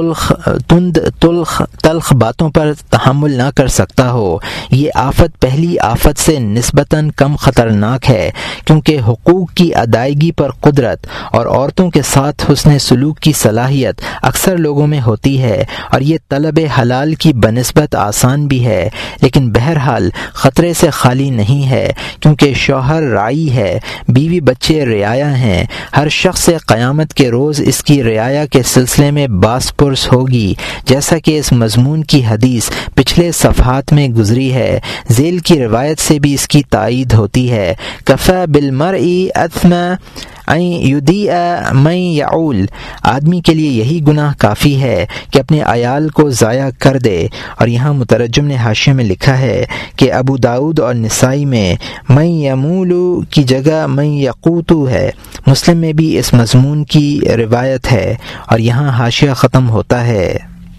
تلخ باتوں پر تحمل نہ کر سکتا ہو، یہ آفت پہلی آفت سے نسبتاً کم خطرناک ہے، کیونکہ حقوق کی ادائیگی پر قدرت اور عورتوں کے ساتھ حسن سلوک کی صلاحیت اکثر لوگوں میں ہوتی ہے، اور یہ طلب حلال کی بنسبت آسان بھی ہے، لیکن بہرحال خطرے سے خالی نہیں ہے، کیونکہ شوہر راعی ہے، بیوی بچے رعایا ہیں، ہر شخص سے قیامت کے روز اس کی رعایا کے سلسلے میں باس پرس ہوگی، جیسا کہ اس مضمون کی حدیث پچھلے صفحات میں گزری ہے۔ ذیل کی روایت سے بھی اس کی تائید ہوتی ہے، کفی بالمرء اثما ان یدیع من یعول، آدمی کے لیے یہی گناہ کافی ہے کہ اپنے عیال کو ضائع کر دے۔ اور یہاں مترجم نے حاشیے میں لکھا ہے کہ ابو داؤد اور نسائی میں من یمول کی جگہ من یقوت ہے، مسلم میں بھی اس مضمون کی روایت ہے۔ اور یہاں حاشیہ ختم ہوتا ہے۔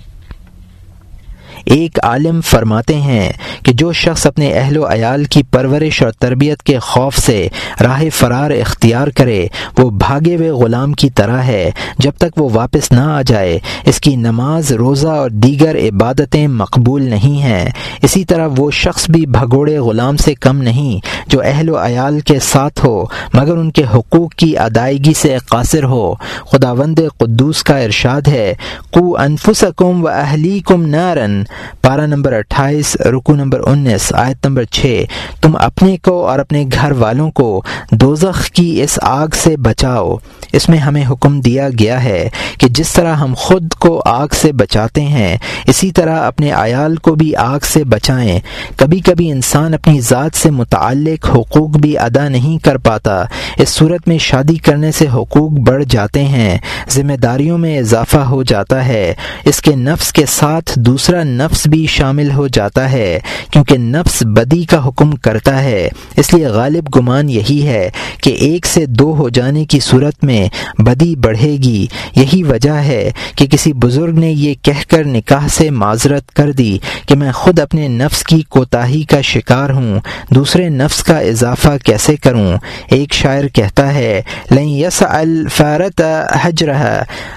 ایک عالم فرماتے ہیں کہ جو شخص اپنے اہل و عیال کی پرورش اور تربیت کے خوف سے راہ فرار اختیار کرے، وہ بھاگے ہوئے غلام کی طرح ہے جب تک وہ واپس نہ آ جائے۔ اس کی نماز، روزہ اور دیگر عبادتیں مقبول نہیں ہیں۔ اسی طرح وہ شخص بھی بھگوڑے غلام سے کم نہیں جو اہل و عیال کے ساتھ ہو مگر ان کے حقوق کی ادائیگی سے قاصر ہو۔ خداوند قدوس کا ارشاد ہے، قو انفسکم و اہلیکم نارا، پارہ نمبر 28 رکوع نمبر 19 آیت نمبر 6، تم اپنے کو اور اپنے گھر والوں کو دوزخ کی اس آگ سے بچاؤ۔ اس میں ہمیں حکم دیا گیا ہے کہ جس طرح ہم خود کو آگ سے بچاتے ہیں اسی طرح اپنے عیال کو بھی آگ سے بچائیں۔ کبھی کبھی انسان اپنی ذات سے متعلق حقوق بھی ادا نہیں کر پاتا، اس صورت میں شادی کرنے سے حقوق بڑھ جاتے ہیں، ذمہ داریوں میں اضافہ ہو جاتا ہے، اس کے نفس کے ساتھ دوسرا نفس بھی شامل ہو جاتا ہے، کیونکہ نفس بدی کا حکم کرتا ہے۔ اس لیے غالب گمان یہی ہے کہ ایک سے دو ہو جانے کی صورت میں بدی بڑھے گی۔ یہی وجہ ہے کہ کسی بزرگ نے یہ کہہ کر نکاح سے معذرت کر دی کہ میں خود اپنے نفس کی کوتاہی کا شکار ہوں، دوسرے نفس کا اضافہ کیسے کروں؟ ایک شاعر کہتا ہے، لن یسع الفارۃ حجرھا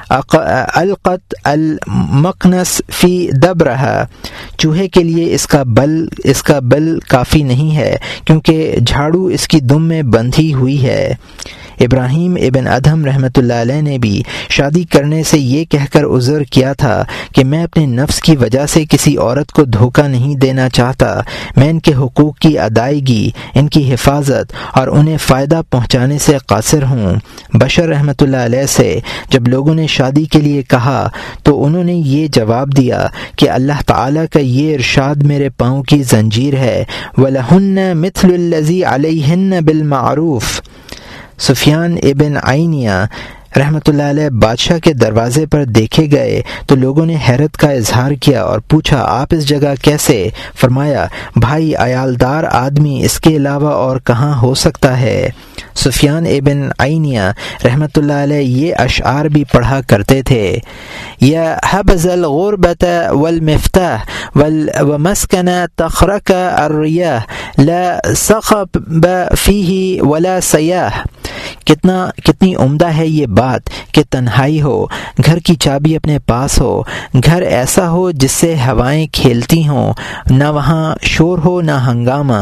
القت المقنس فی دبرھا، چوہے کے لیے اس کا بل کافی نہیں ہے کیونکہ جھاڑو اس کی دم میں بندھی ہوئی ہے۔ ابراہیم ابن ادہم رحمۃ اللہ علیہ نے بھی شادی کرنے سے یہ کہہ کر عذر کیا تھا کہ میں اپنے نفس کی وجہ سے کسی عورت کو دھوکہ نہیں دینا چاہتا، میں ان کے حقوق کی ادائیگی، ان کی حفاظت اور انہیں فائدہ پہنچانے سے قاصر ہوں۔ بشر رحمۃ اللہ علیہ سے جب لوگوں نے شادی کے لیے کہا تو انہوں نے یہ جواب دیا کہ اللہ تعالیٰ کا یہ ارشاد میرے پاؤں کی زنجیر ہے، وَلَهُنَّ مِثْلُ الَّذِي عَلَيْهِنَّ بِالْمَعْرُوفِ۔ سفیان ابن عینیہ رحمۃ اللہ علیہ بادشاہ کے دروازے پر دیکھے گئے تو لوگوں نے حیرت کا اظہار کیا اور پوچھا، آپ اس جگہ کیسے؟ فرمایا، بھائی عیالدار آدمی اس کے علاوہ اور کہاں ہو سکتا ہے؟ سفیان ابن عینیہ رحمۃ اللہ علیہ یہ اشعار بھی پڑھا کرتے تھے، یا حبذ الغربۃ والمفتاح ومسکن تخرق الریاح لا صخب فیہ ولا سیاح۔ کتنی عمدہ ہے یہ بات کہ تنہائی ہو، گھر کی چابی اپنے پاس ہو، گھر ایسا ہو جس سے ہوائیں کھیلتی ہوں، نہ وہاں شور ہو نہ ہنگامہ۔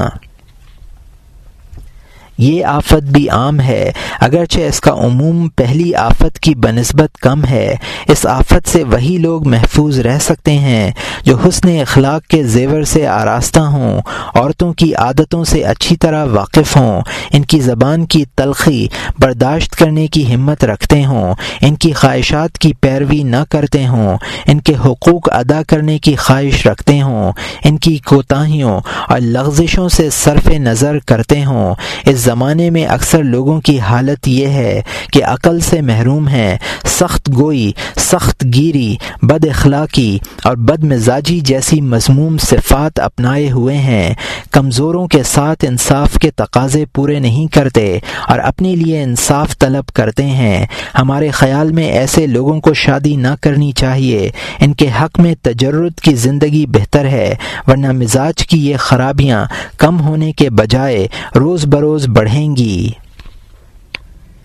یہ آفت بھی عام ہے، اگرچہ اس کا عموم پہلی آفت کی بنسبت کم ہے۔ اس آفت سے وہی لوگ محفوظ رہ سکتے ہیں جو حسن اخلاق کے زیور سے آراستہ ہوں، عورتوں کی عادتوں سے اچھی طرح واقف ہوں، ان کی زبان کی تلخی برداشت کرنے کی ہمت رکھتے ہوں، ان کی خواہشات کی پیروی نہ کرتے ہوں، ان کے حقوق ادا کرنے کی خواہش رکھتے ہوں، ان کی کوتاہیوں اور لغزشوں سے صرف نظر کرتے ہوں۔ اس زمانے میں اکثر لوگوں کی حالت یہ ہے کہ عقل سے محروم ہیں، سخت گوئی، سخت گیری، بد اخلاقی اور بد مزاجی جیسی مذموم صفات اپنائے ہوئے ہیں، کمزوروں کے ساتھ انصاف کے تقاضے پورے نہیں کرتے اور اپنے لیے انصاف طلب کرتے ہیں۔ ہمارے خیال میں ایسے لوگوں کو شادی نہ کرنی چاہیے، ان کے حق میں تجرد کی زندگی بہتر ہے، ورنہ مزاج کی یہ خرابیاں کم ہونے کے بجائے روز بروز بڑھیں گی۔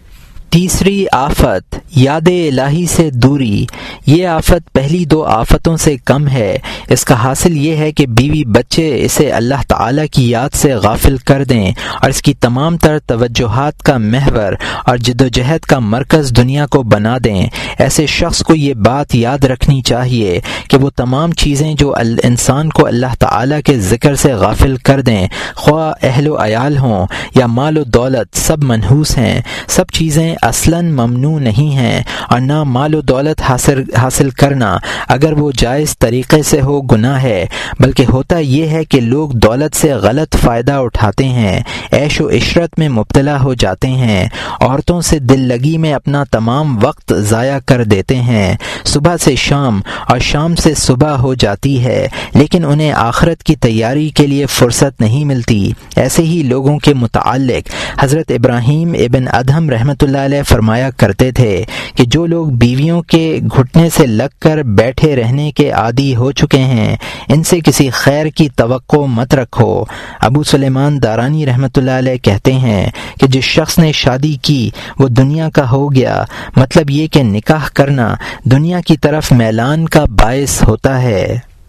تیسری آفت یاد الہی سے دوری۔ یہ آفت پہلی دو آفتوں سے کم ہے۔ اس کا حاصل یہ ہے کہ بیوی بچے اسے اللہ تعالیٰ کی یاد سے غافل کر دیں اور اس کی تمام تر توجہات کا محور اور جدوجہد کا مرکز دنیا کو بنا دیں۔ ایسے شخص کو یہ بات یاد رکھنی چاہیے کہ وہ تمام چیزیں جو انسان کو اللہ تعالیٰ کے ذکر سے غافل کر دیں، خواہ اہل و عیال ہوں یا مال و دولت، سب منحوس ہیں۔ سب چیزیں اصلاً ممنوع نہیں ہیں، اور نہ مال و دولت حاصل کرنا اگر وہ جائز طریقے سے ہو گناہ ہے، بلکہ ہوتا یہ ہے کہ لوگ دولت سے غلط فائدہ اٹھاتے ہیں، عیش و عشرت میں مبتلا ہو جاتے ہیں، عورتوں سے دل لگی میں اپنا تمام وقت ضائع کر دیتے ہیں، صبح سے شام اور شام سے صبح ہو جاتی ہے، لیکن انہیں آخرت کی تیاری کے لیے فرصت نہیں ملتی۔ ایسے ہی لوگوں کے متعلق حضرت ابراہیم ابن ادہم رحمۃ اللہ علیہ فرمایا کرتے تھے کہ جو لوگ بیویوں کے گھٹنے سے لگ کر بیٹھے رہنے کے عادی ہو چکے ہیں، ان سے کسی خیر کی توقع مت رکھو۔ ابو سلیمان دارانی رحمۃ اللہ علیہ کہتے ہیں کہ جس شخص نے شادی کی وہ دنیا کا ہو گیا، مطلب یہ کہ نکاح کرنا دنیا کی طرف میلان کا باعث ہوتا ہے۔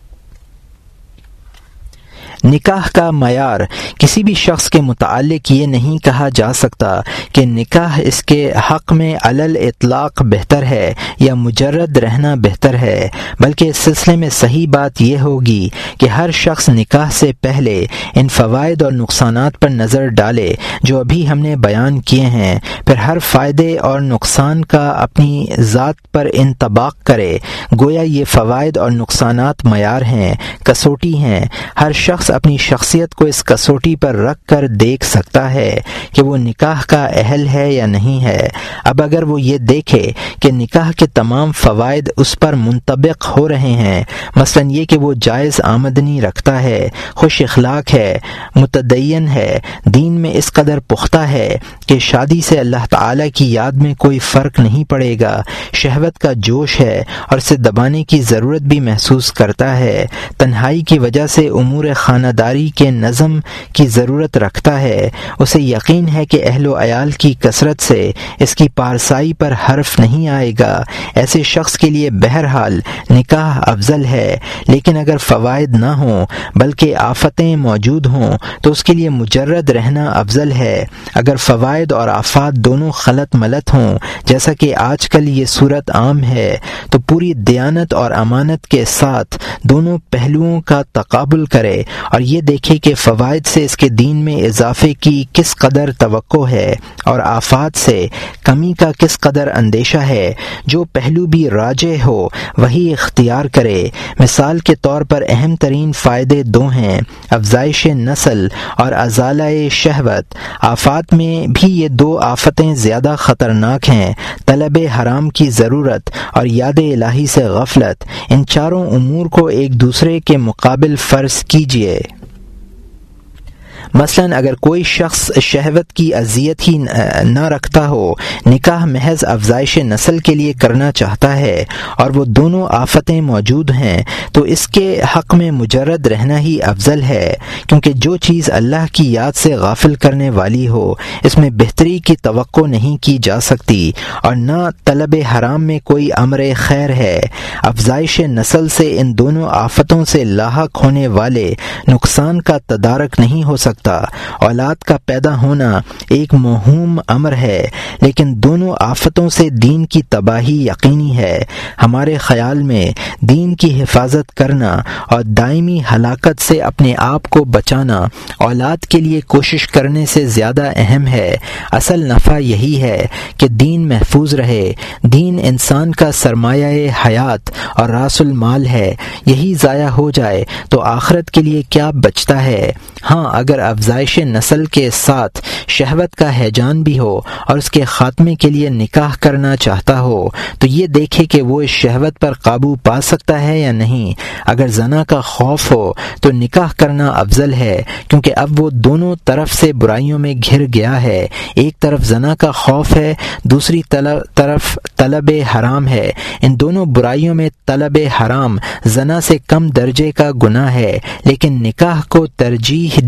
نکاح کا معیار کسی بھی شخص کے متعلق یہ نہیں کہا جا سکتا کہ نکاح اس کے حق میں علل اطلاق بہتر ہے یا مجرد رہنا بہتر ہے، بلکہ اس سلسلے میں صحیح بات یہ ہوگی کہ ہر شخص نکاح سے پہلے ان فوائد اور نقصانات پر نظر ڈالے جو ابھی ہم نے بیان کیے ہیں، پھر ہر فائدے اور نقصان کا اپنی ذات پر انطباق کرے، گویا یہ فوائد اور نقصانات معیار ہیں، کسوٹی ہیں۔ ہر شخص اپنی شخصیت کو اس کسوٹی پر رکھ کر دیکھ سکتا ہے کہ وہ نکاح کا اہل ہے یا نہیں ہے۔ اب اگر وہ یہ دیکھے کہ نکاح کے تمام فوائد اس پر منطبق ہو رہے ہیں، مثلا یہ کہ وہ جائز آمدنی رکھتا ہے، خوش اخلاق ہے، متدین ہے، دین میں اس قدر پختہ ہے کہ شادی سے اللہ تعالیٰ کی یاد میں کوئی فرق نہیں پڑے گا، شہوت کا جوش ہے اور اسے دبانے کی ضرورت بھی محسوس کرتا ہے، تنہائی کی وجہ سے امور خانہ داری کے نظم کی ضرورت رکھتا ہے، اسے یقین ہے کہ اہل و عیال کی کثرت سے اس کی پارسائی پر حرف نہیں آئے گا، ایسے شخص کے لیے بہرحال نکاح افضل ہے۔ لیکن اگر فوائد نہ ہوں بلکہ آفتیں موجود ہوں تو اس کے لیے مجرد رہنا افضل ہے۔ اگر فوائد اور آفات دونوں خلط ملط ہوں، جیسا کہ آج کل یہ صورت عام ہے، تو پوری دیانت اور امانت کے ساتھ دونوں پہلوؤں کا تقابل کرے اور یہ دیکھے کہ فوائد سے اس کے دین میں اضافے کی کس قدر توقع ہے اور آفات سے کمی کا کس قدر اندیشہ ہے۔ جو پہلو بھی راجح ہو وہی اختیار کرے۔ مثال کے طور پر اہم ترین فائدے دو ہیں، افزائش نسل اور ازالہ شہوت۔ آفات میں بھی یہ دو آفتیں زیادہ خطرناک ہیں، طلب حرام کی ضرورت اور یاد الہی سے غفلت۔ ان چاروں امور کو ایک دوسرے کے مقابل فرض کیجیے۔ مثلا اگر کوئی شخص شہوت کی اذیت ہی نہ رکھتا ہو، نکاح محض افزائش نسل کے لیے کرنا چاہتا ہے اور وہ دونوں آفتیں موجود ہیں، تو اس کے حق میں مجرد رہنا ہی افضل ہے، کیونکہ جو چیز اللہ کی یاد سے غافل کرنے والی ہو اس میں بہتری کی توقع نہیں کی جا سکتی، اور نہ طلب حرام میں کوئی امر خیر ہے۔ افزائش نسل سے ان دونوں آفتوں سے لاحق ہونے والے نقصان کا تدارک نہیں ہو سکتا۔ اولاد کا پیدا ہونا ایک موہوم امر ہے، لیکن دونوں آفتوں سے دین کی تباہی یقینی ہے۔ ہمارے خیال میں دین کی حفاظت کرنا اور دائمی ہلاکت سے اپنے آپ کو بچانا اولاد کے لیے کوشش کرنے سے زیادہ اہم ہے۔ اصل نفع یہی ہے کہ دین محفوظ رہے۔ دین انسان کا سرمایہ حیات اور راس المال ہے، یہی ضائع ہو جائے تو آخرت کے لیے کیا بچتا ہے؟ ہاں، اگر افزائش نسل کے ساتھ شہوت کا ہیجان بھی ہو اور اس کے خاتمے کے لیے نکاح کرنا چاہتا ہو تو یہ دیکھے کہ وہ اس شہوت پر قابو پا سکتا ہے یا نہیں۔ اگر زنا کا خوف ہو تو نکاح کرنا افضل ہے، کیونکہ اب وہ دونوں طرف سے برائیوں میں گھر گیا ہے۔ ایک طرف زنا کا خوف ہے، دوسری طرف طلب حرام ہے۔ ان دونوں برائیوں میں طلب حرام زنا سے کم درجے کا گناہ ہے، لیکن نکاح کو ترجیح دی جائے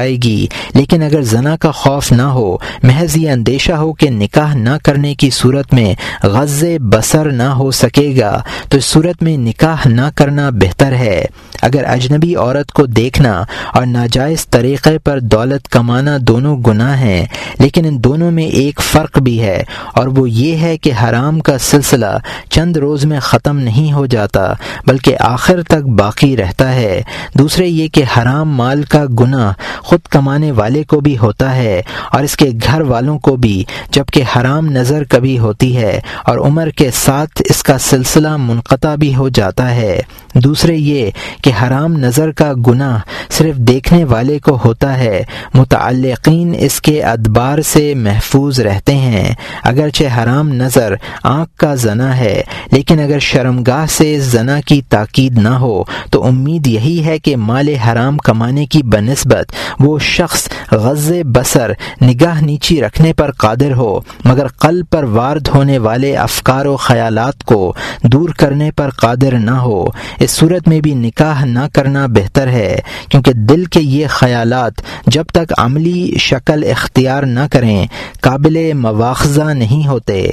جائے گی، لیکن اگر زنا کا خوف نہ ہو، محض یہ اندیشہ ہو کہ نکاح نہ کرنے کی صورت میں غض بصر نہ ہو سکے گا، تو اس صورت میں نکاح نہ کرنا بہتر ہے۔ اگر اجنبی عورت کو دیکھنا اور ناجائز طریقے پر دولت کمانا دونوں گناہ ہیں، لیکن ان دونوں میں ایک فرق بھی ہے، اور وہ یہ ہے کہ حرام کا سلسلہ چند روز میں ختم نہیں ہو جاتا بلکہ آخر تک باقی رہتا ہے۔ دوسرے یہ کہ حرام مال کا گناہ خود کمانے والے کو بھی ہوتا ہے اور اس کے گھر والوں کو بھی، جبکہ حرام نظر کبھی ہوتی ہے اور عمر کے ساتھ اس کا سلسلہ منقطع بھی ہو جاتا ہے۔ دوسرے یہ کہ حرام نظر کا گناہ صرف دیکھنے والے کو ہوتا ہے، متعلقین اس کے ادبار سے محفوظ رہتے ہیں۔ اگرچہ حرام نظر آنکھ کا زنا ہے، لیکن اگر شرمگاہ سے زنا کی تاکید نہ ہو تو امید یہی ہے کہ مال حرام کمانے کی بنسبت وہ شخص غض بصر نگاہ نیچی رکھنے پر قادر ہو، مگر قلب پر وارد ہونے والے افکار و خیالات کو دور کرنے پر قادر نہ ہو۔ اس صورت میں بھی نکاح نہ کرنا بہتر ہے، کیونکہ دل کے یہ خیالات جب تک عملی شکل اختیار نہ کریں قابل مواخذہ نہیں ہوتے۔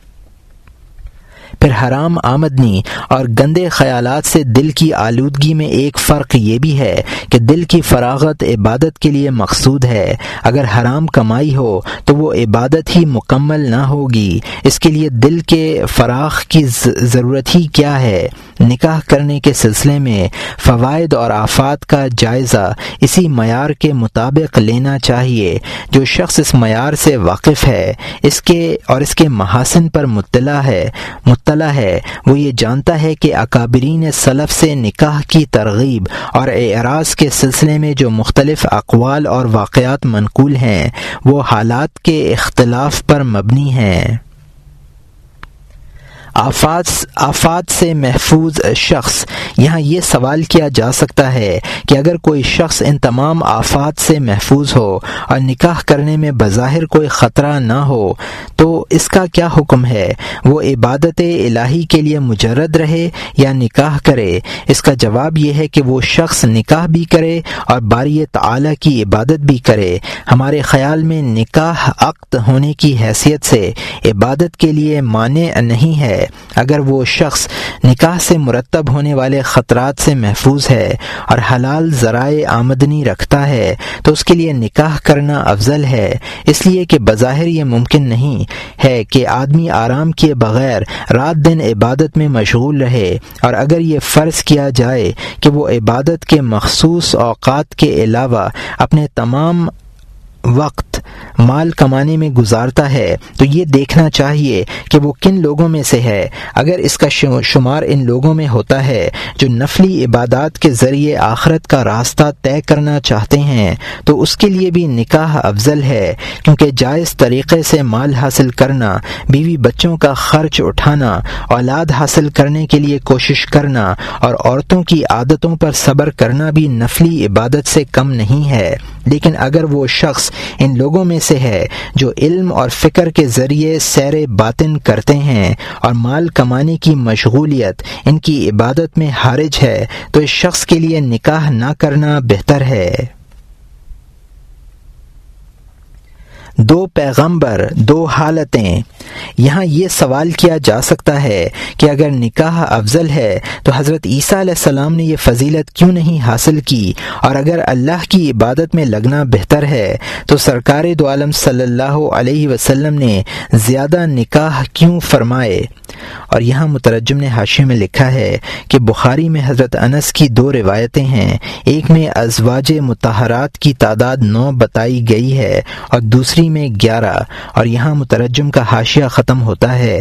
پھر حرام آمدنی اور گندے خیالات سے دل کی آلودگی میں ایک فرق یہ بھی ہے کہ دل کی فراغت عبادت کے لیے مقصود ہے۔ اگر حرام کمائی ہو تو وہ عبادت ہی مکمل نہ ہوگی۔ اس کے لیے دل کے فراغ کی ضرورت ہی کیا ہے؟ نکاح کرنے کے سلسلے میں فوائد اور آفات کا جائزہ اسی معیار کے مطابق لینا چاہیے۔ جو شخص اس معیار سے واقف ہے، اس کے محاسن پر مطلع ہے، وہ یہ جانتا ہے کہ اکابرین سلف سے نکاح کی ترغیب اور اعراض کے سلسلے میں جو مختلف اقوال اور واقعات منقول ہیں وہ حالات کے اختلاف پر مبنی ہیں۔ آفات سے محفوظ شخص، یہاں یہ سوال کیا جا سکتا ہے کہ اگر کوئی شخص ان تمام آفات سے محفوظ ہو اور نکاح کرنے میں بظاہر کوئی خطرہ نہ ہو تو اس کا کیا حکم ہے؟ وہ عبادت الہی کے لیے مجرد رہے یا نکاح کرے؟ اس کا جواب یہ ہے کہ وہ شخص نکاح بھی کرے اور باری تعالی کی عبادت بھی کرے۔ ہمارے خیال میں نکاح عقد ہونے کی حیثیت سے عبادت کے لیے مانع نہیں ہے۔ اگر وہ شخص نکاح سے مرتب ہونے والے خطرات سے محفوظ ہے اور حلال ذرائع آمدنی رکھتا ہے تو اس کے لیے نکاح کرنا افضل ہے، اس لیے کہ بظاہر یہ ممکن نہیں ہے کہ آدمی آرام کیے بغیر رات دن عبادت میں مشغول رہے، اور اگر یہ فرض کیا جائے کہ وہ عبادت کے مخصوص اوقات کے علاوہ اپنے تمام وقت مال کمانے میں گزارتا ہے تو یہ دیکھنا چاہیے کہ وہ کن لوگوں میں سے ہے۔ اگر اس کا شمار ان لوگوں میں ہوتا ہے جو نفلی عبادات کے ذریعے آخرت کا راستہ طے کرنا چاہتے ہیں تو اس کے لیے بھی نکاح افضل ہے، کیونکہ جائز طریقے سے مال حاصل کرنا، بیوی بچوں کا خرچ اٹھانا، اولاد حاصل کرنے کے لیے کوشش کرنا اور عورتوں کی عادتوں پر صبر کرنا بھی نفلی عبادت سے کم نہیں ہے۔ لیکن اگر وہ شخص ان لوگوں میں سے ہے جو علم اور فکر کے ذریعے سیر باطن کرتے ہیں اور مال کمانے کی مشغولیت ان کی عبادت میں حارج ہے تو اس شخص کے لیے نکاح نہ کرنا بہتر ہے۔ دو پیغمبر، دو حالتیں۔ یہاں یہ سوال کیا جا سکتا ہے کہ اگر نکاح افضل ہے تو حضرت عیسیٰ علیہ السلام نے یہ فضیلت کیوں نہیں حاصل کی، اور اگر اللہ کی عبادت میں لگنا بہتر ہے تو سرکار دو عالم صلی اللہ علیہ وسلم نے زیادہ نکاح کیوں فرمائے؟ اور یہاں مترجم نے حاشیے میں لکھا ہے کہ بخاری میں حضرت انس کی دو روایتیں ہیں، ایک میں ازواج مطہرات کی تعداد 9 بتائی گئی ہے اور دوسری میں 11، اور یہاں مترجم کا حاشیہ ختم ہوتا ہے۔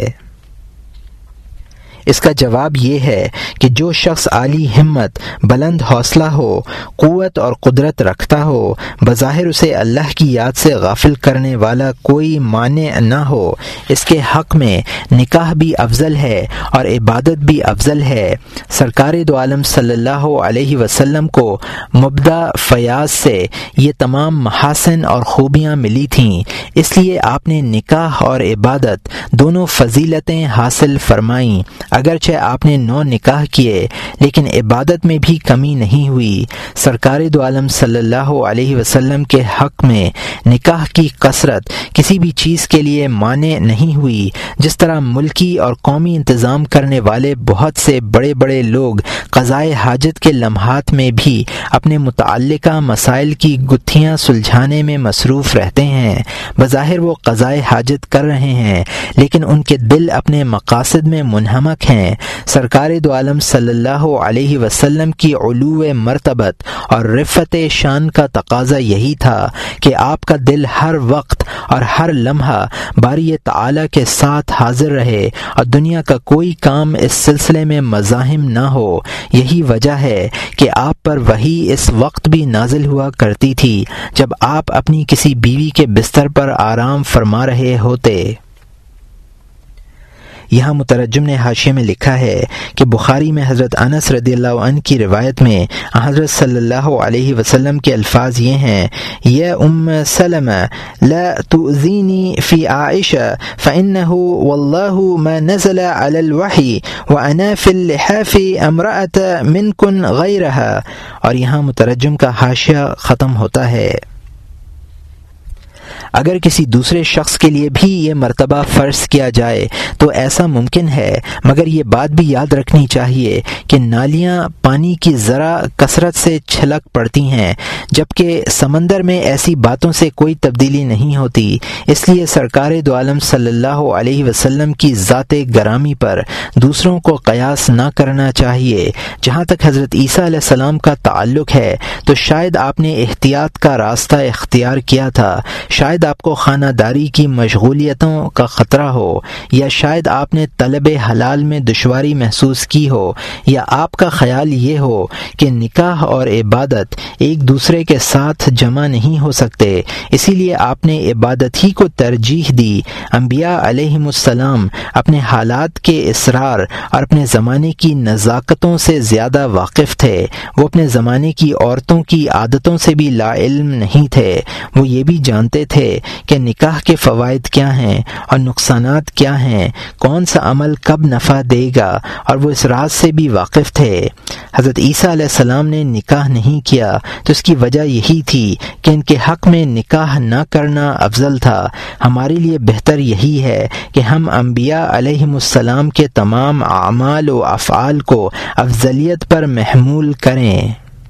اس کا جواب یہ ہے کہ جو شخص عالی ہمت، بلند حوصلہ ہو، قوت اور قدرت رکھتا ہو، بظاہر اسے اللہ کی یاد سے غافل کرنے والا کوئی مانع نہ ہو، اس کے حق میں نکاح بھی افضل ہے اور عبادت بھی افضل ہے۔ سرکار دو عالم صلی اللہ علیہ وسلم کو مبدا فیاض سے یہ تمام محاسن اور خوبیاں ملی تھیں، اس لیے آپ نے نکاح اور عبادت دونوں فضیلتیں حاصل فرمائیں۔ اگرچہ آپ نے 9 نکاح کیے لیکن عبادت میں بھی کمی نہیں ہوئی۔ سرکار دو عالم صلی اللہ علیہ وسلم کے حق میں نکاح کی کثرت کسی بھی چیز کے لیے مانع نہیں ہوئی، جس طرح ملکی اور قومی انتظام کرنے والے بہت سے بڑے بڑے لوگ قضائے حاجت کے لمحات میں بھی اپنے متعلقہ مسائل کی گتھیاں سلجھانے میں مصروف رہتے ہیں۔ بظاہر وہ قضائے حاجت کر رہے ہیں لیکن ان کے دل اپنے مقاصد میں منہمک ہیں۔ سرکار دو عالم صلی اللہ علیہ وسلم کی علو مرتبت اور رفعت شان کا تقاضا یہی تھا کہ آپ کا دل ہر وقت اور ہر لمحہ باری تعالی کے ساتھ حاضر رہے اور دنیا کا کوئی کام اس سلسلے میں مزاحم نہ ہو۔ یہی وجہ ہے کہ آپ پر وحی اس وقت بھی نازل ہوا کرتی تھی جب آپ اپنی کسی بیوی کے بستر پر آرام فرما رہے ہوتے۔ یہاں مترجم نے حاشیے میں لکھا ہے کہ بخاری میں حضرت انس رضی اللہ عنہ کی روایت میں حضرت صلی اللہ علیہ وسلم کے الفاظ یہ ہیں: یا ام سلمہ لا تؤذینی فی عائشہ فإنہ واللہ ما نزل علی الوحی وانا فی اللحاف امرأۃ منکن غیرہا۔ اور یہاں مترجم کا حاشیہ ختم ہوتا ہے۔ اگر کسی دوسرے شخص کے لیے بھی یہ مرتبہ فرض کیا جائے تو ایسا ممکن ہے، مگر یہ بات بھی یاد رکھنی چاہیے کہ نالیاں پانی کی ذرا کثرت سے چھلک پڑتی ہیں، جبکہ سمندر میں ایسی باتوں سے کوئی تبدیلی نہیں ہوتی۔ اس لیے سرکار دو عالم صلی اللہ علیہ وسلم کی ذات گرامی پر دوسروں کو قیاس نہ کرنا چاہیے۔ جہاں تک حضرت عیسیٰ علیہ السلام کا تعلق ہے تو شاید آپ نے احتیاط کا راستہ اختیار کیا تھا، شاید آپ کو خانہ داری کی مشغولیتوں کا خطرہ ہو، یا شاید آپ نے طلب حلال میں دشواری محسوس کی ہو، یا آپ کا خیال یہ ہو کہ نکاح اور عبادت ایک دوسرے کے ساتھ جمع نہیں ہو سکتے، اسی لیے آپ نے عبادت ہی کو ترجیح دی۔ انبیاء علیہم السلام اپنے حالات کے اسرار اور اپنے زمانے کی نزاکتوں سے زیادہ واقف تھے۔ وہ اپنے زمانے کی عورتوں کی عادتوں سے بھی لا علم نہیں تھے۔ وہ یہ بھی جانتے تھے کہ نکاح کے فوائد کیا ہیں اور نقصانات کیا ہیں، کون سا عمل کب نفع دے گا، اور وہ اس راز سے بھی واقف تھے۔ حضرت عیسیٰ علیہ السلام نے نکاح نہیں کیا تو اس کی وجہ یہی تھی کہ ان کے حق میں نکاح نہ کرنا افضل تھا۔ ہمارے لیے بہتر یہی ہے کہ ہم انبیاء علیہم السلام کے تمام اعمال و افعال کو افضلیت پر محمول کریں۔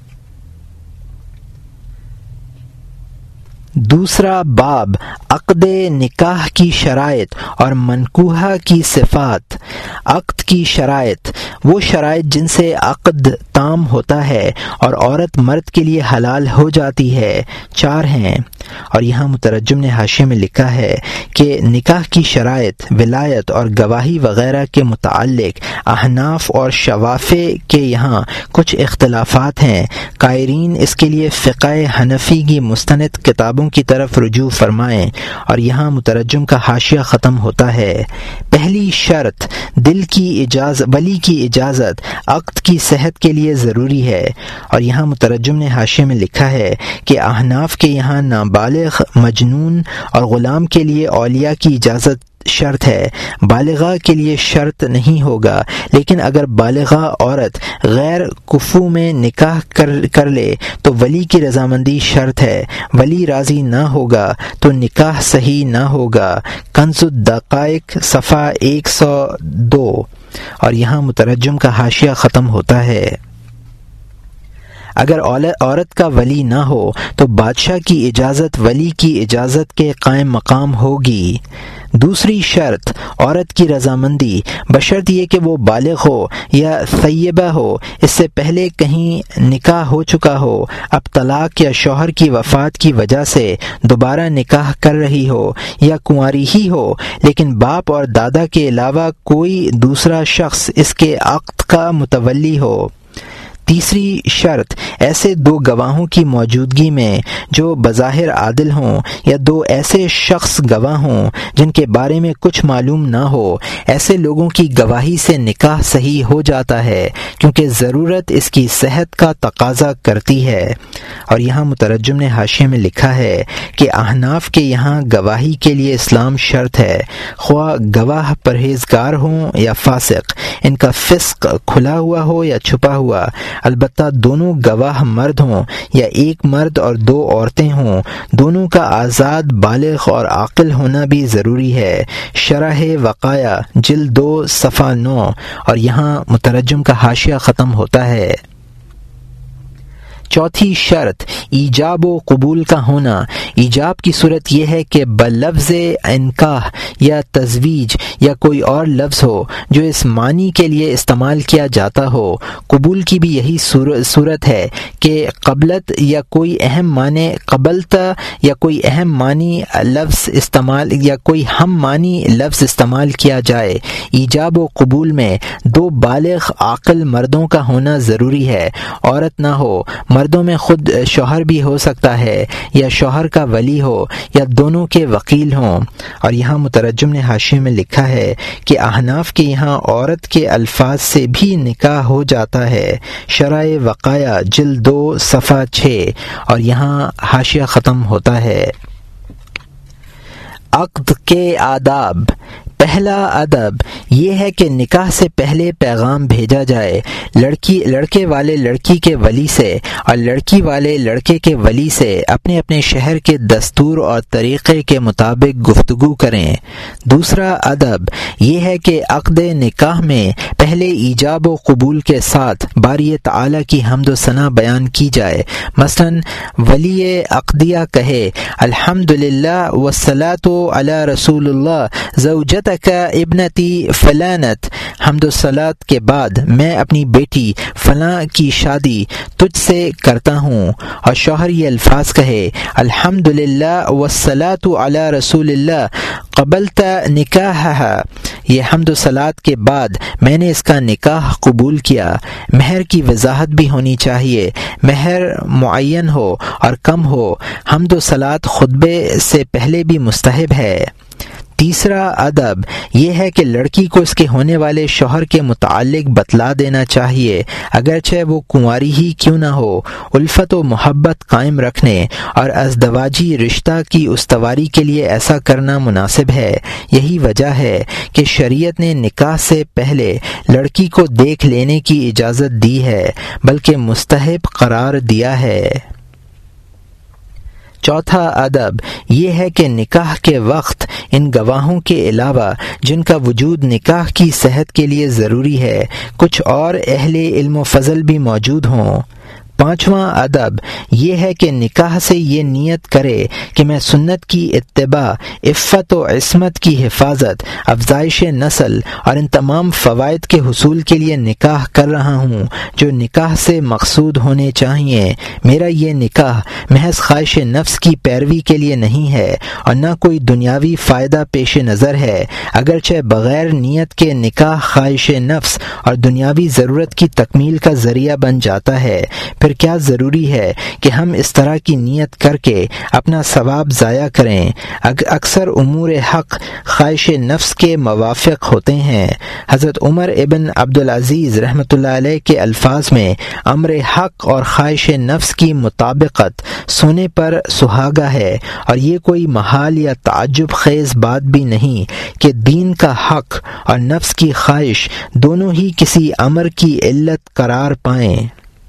دوسرا باب عقد نکاح کی شرائط اور منکوحہ کی صفات۔ عقد کی شرائط وہ شرائط جن سے عقد تام ہوتا ہے اور عورت مرد کے لیے حلال ہو جاتی ہے، 4 ہیں۔ اور یہاں مترجم نے حاشیے میں لکھا ہے کہ نکاح کی شرائط ولایت اور گواہی وغیرہ کے متعلق احناف اور شوافع کے یہاں کچھ اختلافات ہیں۔ قائرین اس کے لیے فقہ حنفی کی مستند کتابوں کی طرف رجوع فرمائیں۔ اور یہاں مترجم کا حاشیہ ختم ہوتا ہے۔ پہلی شرط ولی کی اجازت عقد کی صحت کے لیے ضروری ہے۔ اور یہاں مترجم نے حاشیے میں لکھا ہے کہ احناف کے یہاں نابالغ، مجنون اور غلام کے لیے اولیاء کی اجازت شرط ہے، بالغہ کے لیے شرط نہیں ہوگا، لیکن اگر بالغہ عورت غیر کفو میں نکاح کر لے تو ولی کی رضامندی شرط ہے۔ ولی راضی نہ ہوگا تو نکاح صحیح نہ ہوگا۔ کنز الدقائق صفحہ 102۔ اور یہاں مترجم کا حاشیہ ختم ہوتا ہے۔ اگر عورت کا ولی نہ ہو تو بادشاہ کی اجازت ولی کی اجازت کے قائم مقام ہوگی۔ دوسری شرط عورت کی رضامندی، بشرط یہ کہ وہ بالغ ہو یا ثیبہ ہو، اس سے پہلے کہیں نکاح ہو چکا ہو، اب طلاق یا شوہر کی وفات کی وجہ سے دوبارہ نکاح کر رہی ہو، یا کنواری ہی ہو لیکن باپ اور دادا کے علاوہ کوئی دوسرا شخص اس کے عقد کا متولی ہو۔ تیسری شرط ایسے دو گواہوں کی موجودگی میں جو بظاہر عادل ہوں یا دو ایسے شخص گواہ ہوں جن کے بارے میں کچھ معلوم نہ ہو۔ ایسے لوگوں کی گواہی سے نکاح صحیح ہو جاتا ہے کیونکہ ضرورت اس کی صحت کا تقاضا کرتی ہے۔ اور یہاں مترجم نے حاشیے میں لکھا ہے کہ احناف کے یہاں گواہی کے لیے اسلام شرط ہے، خواہ گواہ پرہیزگار ہوں یا فاسق، ان کا فسق کھلا ہوا ہو یا چھپا ہوا، البتہ دونوں گواہ مرد ہوں یا ایک مرد اور دو عورتیں ہوں، دونوں کا آزاد بالغ اور عاقل ہونا بھی ضروری ہے۔ شرح وقایہ جلد 2 صفحہ 9۔ اور یہاں مترجم کا حاشیہ ختم ہوتا ہے۔ چوتھی شرط ایجاب و قبول کا ہونا۔ ایجاب کی صورت یہ ہے کہ بلفظ انکاح یا تزویج یا کوئی اور لفظ ہو جو اس معنی کے لیے استعمال کیا جاتا ہو۔ قبول کی بھی یہی صورت ہے کہ قبلت یا کوئی اہم معنی قبلتا یا کوئی اہم معنی لفظ استعمال یا کوئی ہم معنی لفظ استعمال کیا جائے۔ ایجاب و قبول میں دو بالغ عاقل مردوں کا ہونا ضروری ہے، عورت نہ ہو۔ مردوں میں خود شوہر بھی ہو سکتا ہے یا شوہر کا ولی ہو یا دونوں کے وکیل ہوں۔ اور یہاں مترجم نے حاشیے میں لکھا ہے کہ احناف کے یہاں عورت کے الفاظ سے بھی نکاح ہو جاتا ہے۔ شرح وقایہ جلد 2 صفحہ 6۔ اور یہاں حاشیہ ختم ہوتا ہے۔ عقد کے آداب۔ پہلا ادب یہ ہے کہ نکاح سے پہلے پیغام بھیجا جائے، لڑکے والے لڑکی کے ولی سے اور لڑکی والے لڑکے کے ولی سے اپنے اپنے شہر کے دستور اور طریقے کے مطابق گفتگو کریں۔ دوسرا ادب یہ ہے کہ عقد نکاح میں پہلے ایجاب و قبول کے ساتھ باری تعالی کی حمد و ثنا بیان کی جائے۔ مثلا ولی عقدیہ کہے الحمدللہ والصلاۃ علی رسول اللہ زوجت کا ابنتی فلانت، حمد و صلات کے بعد میں اپنی بیٹی فلاں کی شادی تجھ سے کرتا ہوں۔ اور شوہر یہ الفاظ کہے الحمدللہ والصلاۃ علی رسول اللہ قبلت نکاحہا، یہ حمد و صلات کے بعد میں نے اس کا نکاح قبول کیا۔ مہر کی وضاحت بھی ہونی چاہیے، مہر معین ہو اور کم ہو۔ حمد و صلات خطبے سے پہلے بھی مستحب ہے۔ تیسرا ادب یہ ہے کہ لڑکی کو اس کے ہونے والے شوہر کے متعلق بتلا دینا چاہیے، اگرچہ وہ کنواری ہی کیوں نہ ہو۔ الفت و محبت قائم رکھنے اور ازدواجی رشتہ کی استواری کے لیے ایسا کرنا مناسب ہے۔ یہی وجہ ہے کہ شریعت نے نکاح سے پہلے لڑکی کو دیکھ لینے کی اجازت دی ہے، بلکہ مستحب قرار دیا ہے۔ چوتھا ادب یہ ہے کہ نکاح کے وقت ان گواہوں کے علاوہ جن کا وجود نکاح کی صحت کے لیے ضروری ہے، کچھ اور اہل علم و فضل بھی موجود ہوں۔ پانچواں ادب یہ ہے کہ نکاح سے یہ نیت کرے کہ میں سنت کی اتباع، عفت و عصمت کی حفاظت، افزائش نسل اور ان تمام فوائد کے حصول کے لیے نکاح کر رہا ہوں جو نکاح سے مقصود ہونے چاہیے۔ میرا یہ نکاح محض خواہش نفس کی پیروی کے لیے نہیں ہے اور نہ کوئی دنیاوی فائدہ پیش نظر ہے، اگرچہ بغیر نیت کے نکاح خواہش نفس اور دنیاوی ضرورت کی تکمیل کا ذریعہ بن جاتا ہے۔ پھر کیا ضروری ہے کہ ہم اس طرح کی نیت کر کے اپنا ثواب ضائع کریں؟ اکثر امور حق خواہش نفس کے موافق ہوتے ہیں۔ حضرت عمر ابن عبدالعزیز رحمۃ اللہ علیہ کے الفاظ میں امر حق اور خواہش نفس کی مطابقت سونے پر سہاگا ہے، اور یہ کوئی محال یا تعجب خیز بات بھی نہیں کہ دین کا حق اور نفس کی خواہش دونوں ہی کسی امر کی علت قرار پائیں۔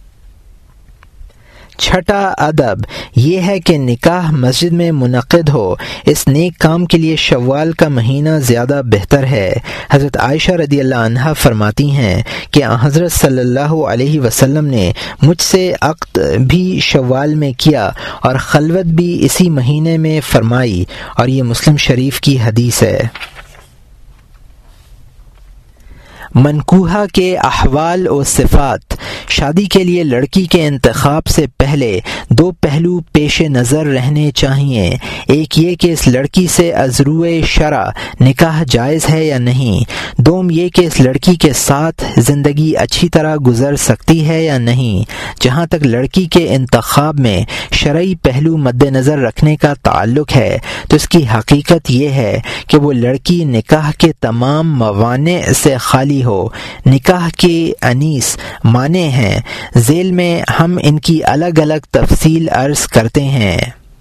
چھٹا ادب یہ ہے کہ نکاح مسجد میں منعقد ہو۔ اس نیک کام کے لیے شوال کا مہینہ زیادہ بہتر ہے۔ حضرت عائشہ رضی اللہ عنہا فرماتی ہیں کہ حضرت صلی اللہ علیہ وسلم نے مجھ سے عقد بھی شوال میں کیا اور خلوت بھی اسی مہینے میں فرمائی، اور یہ مسلم شریف کی حدیث ہے۔ منکوحہ کے احوال و صفات۔ شادی کے لیے لڑکی کے انتخاب سے پہلے دو پہلو پیش نظر رہنے چاہیے۔ ایک یہ کہ اس لڑکی سے از روئے شرع نکاح جائز ہے یا نہیں، دوم یہ کہ اس لڑکی کے ساتھ زندگی اچھی طرح گزر سکتی ہے یا نہیں۔ جہاں تک لڑکی کے انتخاب میں شرعی پہلو مد نظر رکھنے کا تعلق ہے تو اس کی حقیقت یہ ہے کہ وہ لڑکی نکاح کے تمام موانع سے خالی ہو۔ نکاح کے انیس معنی ہیں، ذیل میں ہم ان کی الگ الگ تفصیل عرض کرتے ہیں۔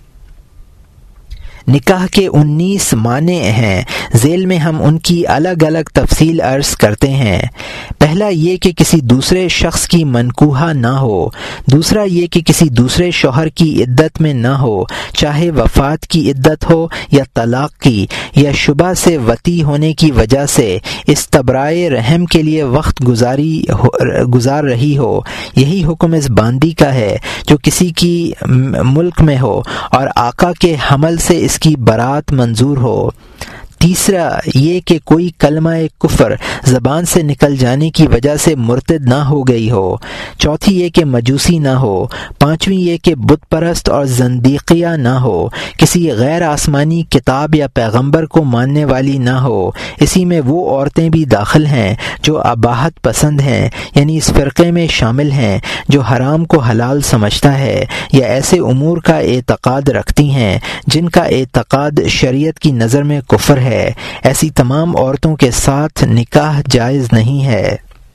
نکاح کے 19 معنی ہیں، ذیل میں ہم ان کی الگ الگ تفصیل عرض کرتے ہیں۔ پہلا یہ کہ کسی دوسرے شخص کی منکوحہ نہ ہو، دوسرا یہ کہ کسی دوسرے شوہر کی عدت میں نہ ہو، چاہے وفات کی عدت ہو یا طلاق کی، یا شبہ سے وطی ہونے کی وجہ سے استبرائے رحم کے لیے وقت گزار رہی ہو۔ یہی حکم اس باندی کا ہے جو کسی کی ملک میں ہو اور آقا کے حمل سے اس کی برات منظور ہو۔ تیسرا یہ کہ کوئی کلمہ کفر زبان سے نکل جانے کی وجہ سے مرتد نہ ہو گئی ہو۔ چوتھی یہ کہ مجوسی نہ ہو۔ پانچویں یہ کہ بت پرست اور زندیقیہ نہ ہو، کسی غیر آسمانی کتاب یا پیغمبر کو ماننے والی نہ ہو۔ اسی میں وہ عورتیں بھی داخل ہیں جو اباحت پسند ہیں، یعنی اس فرقے میں شامل ہیں جو حرام کو حلال سمجھتا ہے یا ایسے امور کا اعتقاد رکھتی ہیں جن کا اعتقاد شریعت کی نظر میں کفر ہے۔ ایسی تمام عورتوں کے ساتھ نکاح جائز نہیں ہے۔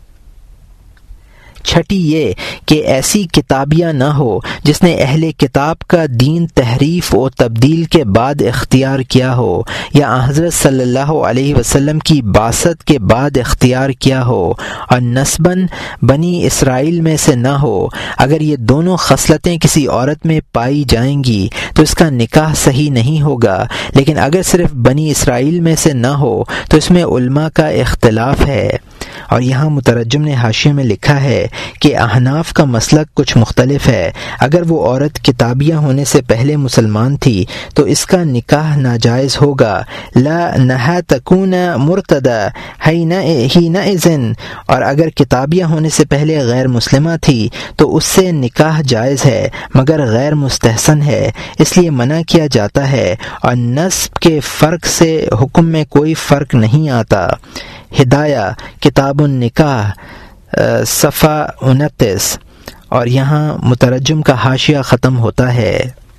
چھٹی یہ کہ ایسی کتابیہ نہ ہو جس نے اہل کتاب کا دین تحریف و تبدیل کے بعد اختیار کیا ہو، یا حضرت صلی اللہ علیہ وسلم کی بعثت کے بعد اختیار کیا ہو، اور نسباً بنی اسرائیل میں سے نہ ہو۔ اگر یہ دونوں خصلتیں کسی عورت میں پائی جائیں گی تو اس کا نکاح صحیح نہیں ہوگا، لیکن اگر صرف بنی اسرائیل میں سے نہ ہو تو اس میں علماء کا اختلاف ہے۔ اور یہاں مترجم نے حاشیے میں لکھا ہے کہ احناف کا مسلک کچھ مختلف ہے۔ اگر وہ عورت کتابیہ ہونے سے پہلے مسلمان تھی تو اس کا نکاح ناجائز ہوگا، لا نہا تکون مرتدہ حینئذ، اور اگر کتابیہ ہونے سے پہلے غیر مسلمہ تھی تو اس سے نکاح جائز ہے مگر غیر مستحسن ہے، اس لیے منع کیا جاتا ہے، اور نسب کے فرق سے حکم میں کوئی فرق نہیں آتا۔ ہدایہ کتاب النکاح صفحہ 29، اور یہاں مترجم کا حاشیہ ختم ہوتا ہے۔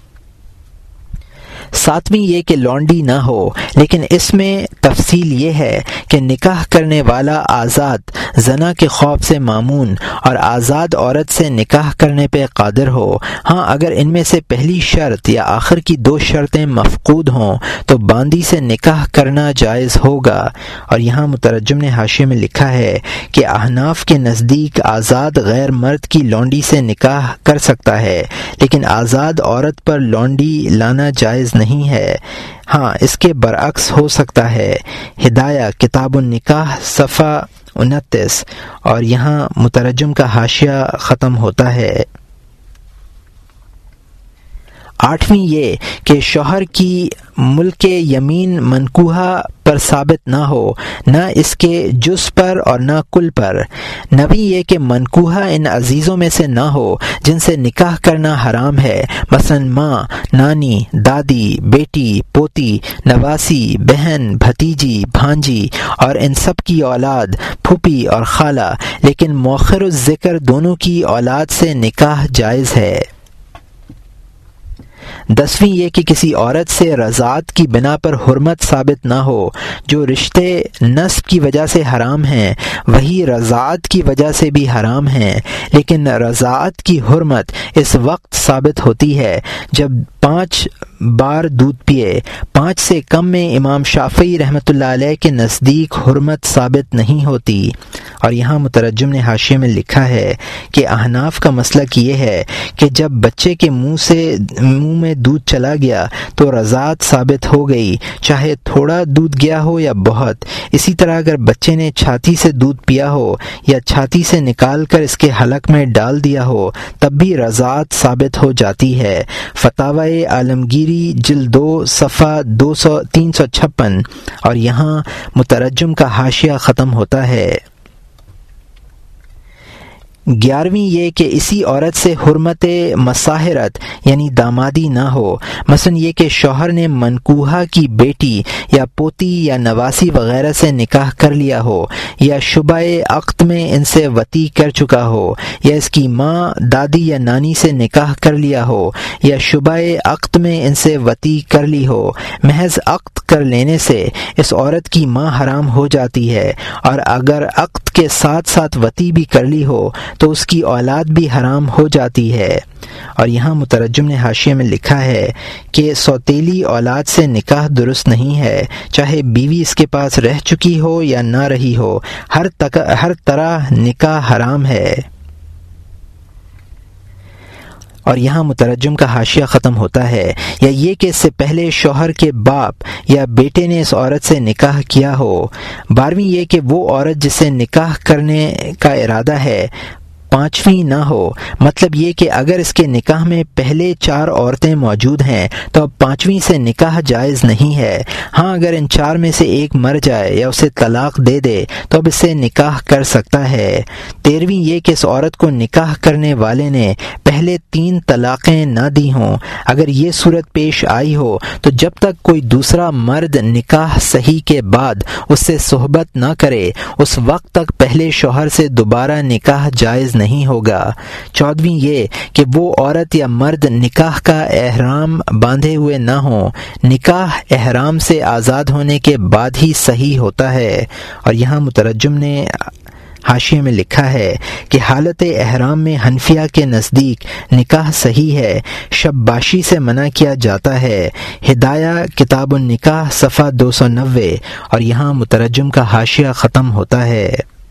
ساتویں یہ کہ لونڈی نہ ہو، لیکن اس میں تفصیل یہ ہے کہ نکاح کرنے والا آزاد زنا کے خوف سے مامون اور آزاد عورت سے نکاح کرنے پہ قادر ہو۔ ہاں اگر ان میں سے پہلی شرط یا آخر کی دو شرطیں مفقود ہوں تو باندی سے نکاح کرنا جائز ہوگا۔ اور یہاں مترجم نے حاشیے میں لکھا ہے کہ احناف کے نزدیک آزاد غیر مرد کی لونڈی سے نکاح کر سکتا ہے، لیکن آزاد عورت پر لونڈی لانا جائز نہیں ہے۔ ہاں اس کے برعکس ہو سکتا ہے۔ ہدایہ کتاب النکاح صفحہ 29، اور یہاں مترجم کا حاشیہ ختم ہوتا ہے۔ آٹھویں یہ کہ شوہر کی ملک یمین منکوحہ پر ثابت نہ ہو، نہ اس کے جز پر اور نہ کل پر۔ نویں یہ کہ منکوحہ ان عزیزوں میں سے نہ ہو جن سے نکاح کرنا حرام ہے، مثلا ماں، نانی، دادی، بیٹی، پوتی، نواسی، بہن، بھتیجی، بھانجی اور ان سب کی اولاد، پھوپھی اور خالہ، لیکن مؤخر الذکر دونوں کی اولاد سے نکاح جائز ہے۔ دسویں یہ کہ کسی عورت سے رضاعت کی بنا پر حرمت ثابت نہ ہو۔ جو رشتے نسب کی وجہ سے حرام ہیں وہی رضاعت کی وجہ سے بھی حرام ہیں، لیکن رضاعت کی حرمت اس وقت ثابت ہوتی ہے جب 5 بار دودھ پیے۔ 5 سے کم میں امام شافعی رحمۃ اللہ علیہ کے نزدیک حرمت ثابت نہیں ہوتی۔ اور یہاں مترجم نے حاشیے میں لکھا ہے کہ احناف کا مسلک یہ ہے کہ جب بچے کے منہ میں دودھ چلا گیا تو رضاعت ثابت ہو گئی، چاہے تھوڑا دودھ گیا ہو یا بہت۔ اسی طرح اگر بچے نے چھاتی سے دودھ پیا ہو یا چھاتی سے نکال کر اس کے حلق میں ڈال دیا ہو تب بھی رضاعت ثابت ہو جاتی ہے۔ فتاوی عالمگیری جلد 2 صفحہ 356، اور یہاں مترجم کا حاشیہ ختم ہوتا ہے۔ 11ویں یہ کہ اسی عورت سے حرمت مساہرت یعنی دامادی نہ ہو، مثلا یہ کہ شوہر نے منکوحہ کی بیٹی یا پوتی یا نواسی وغیرہ سے نکاح کر لیا ہو، یا شبہ عقد میں ان سے وطی کر چکا ہو، یا اس کی ماں دادی یا نانی سے نکاح کر لیا ہو، یا شبہ عقد میں ان سے وطی کر لی ہو۔ محض عقد کر لینے سے اس عورت کی ماں حرام ہو جاتی ہے، اور اگر عقد کے ساتھ ساتھ وطی بھی کر لی ہو تو اس کی اولاد بھی حرام ہو جاتی ہے۔ اور یہاں مترجم نے حاشیے میں لکھا ہے کہ سوتیلی اولاد سے نکاح درست نہیں ہے، چاہے بیوی اس کے پاس رہ چکی ہو یا نہ رہی ہو، ہر طرح نکاح حرام ہے۔ اور یہاں مترجم کا حاشیہ ختم ہوتا ہے، یا یہ کہ اس سے پہلے شوہر کے باپ یا بیٹے نے اس عورت سے نکاح کیا ہو۔ 12ویں یہ کہ وہ عورت جسے نکاح کرنے کا ارادہ ہے 5ویں نہ ہو، مطلب یہ کہ اگر اس کے نکاح میں پہلے 4 عورتیں موجود ہیں تو اب 5ویں سے نکاح جائز نہیں ہے۔ ہاں اگر ان 4 میں سے ایک مر جائے یا اسے طلاق دے دے تو اب اس سے نکاح کر سکتا ہے۔ 13ویں یہ کہ اس عورت کو نکاح کرنے والے نے پہلے 3 طلاقیں نہ دی ہوں، اگر یہ صورت پیش آئی ہو تو جب تک کوئی دوسرا مرد نکاح صحیح کے بعد اس سے صحبت نہ کرے اس وقت تک پہلے شوہر سے دوبارہ نکاح جائز نہیں ہوگا۔ 14ویں یہ کہ وہ عورت یا مرد نکاح کا احرام باندھے ہوئے نہ ہوں، نکاح احرام سے آزاد ہونے کے بعد ہی صحیح ہوتا ہے۔ اور یہاں مترجم نے حاشیے میں لکھا ہے کہ حالت احرام میں حنفیہ کے نزدیک نکاح صحیح ہے، شب باشی سے منع کیا جاتا ہے۔ ہدایہ کتاب النکاح صفحہ 290۔ اور یہاں مترجم کا حاشیہ ختم ہوتا ہے۔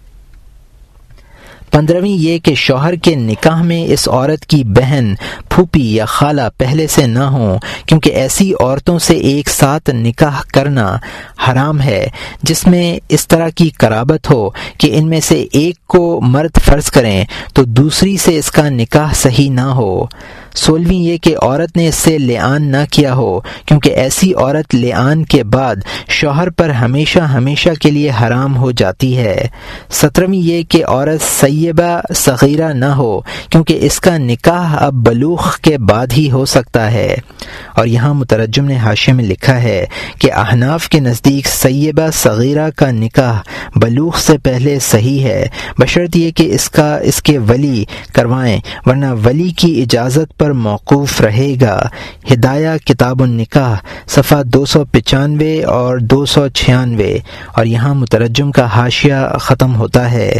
15ویں یہ کہ شوہر کے نکاح میں اس عورت کی بہن، پھوپھی یا خالہ پہلے سے نہ ہوں، کیونکہ ایسی عورتوں سے ایک ساتھ نکاح کرنا حرام ہے جس میں اس طرح کی قرابت ہو کہ ان میں سے ایک کو مرد فرض کریں تو دوسری سے اس کا نکاح صحیح نہ ہو۔ 16ویں یہ کہ عورت نے اس سے لعان نہ کیا ہو، کیونکہ ایسی عورت لعان کے بعد شوہر پر ہمیشہ ہمیشہ کے لیے حرام ہو جاتی ہے۔ 17ویں یہ کہ عورت سیبہ صغیرہ نہ ہو، کیونکہ اس کا نکاح اب بلوغ کے بعد ہی ہو سکتا ہے۔ اور یہاں مترجم نے حاشیے میں لکھا ہے کہ احناف کے نزدیک سیبہ صغیرہ کا نکاح بلوغ سے پہلے صحیح ہے، بشرط یہ کہ اس کے ولی کروائیں، ورنہ ولی کی اجازت پر موقوف رہے گا۔ ہدایہ کتاب النکاح صفحہ 295 اور 296۔ اور یہاں مترجم کا حاشیہ ختم ہوتا ہے۔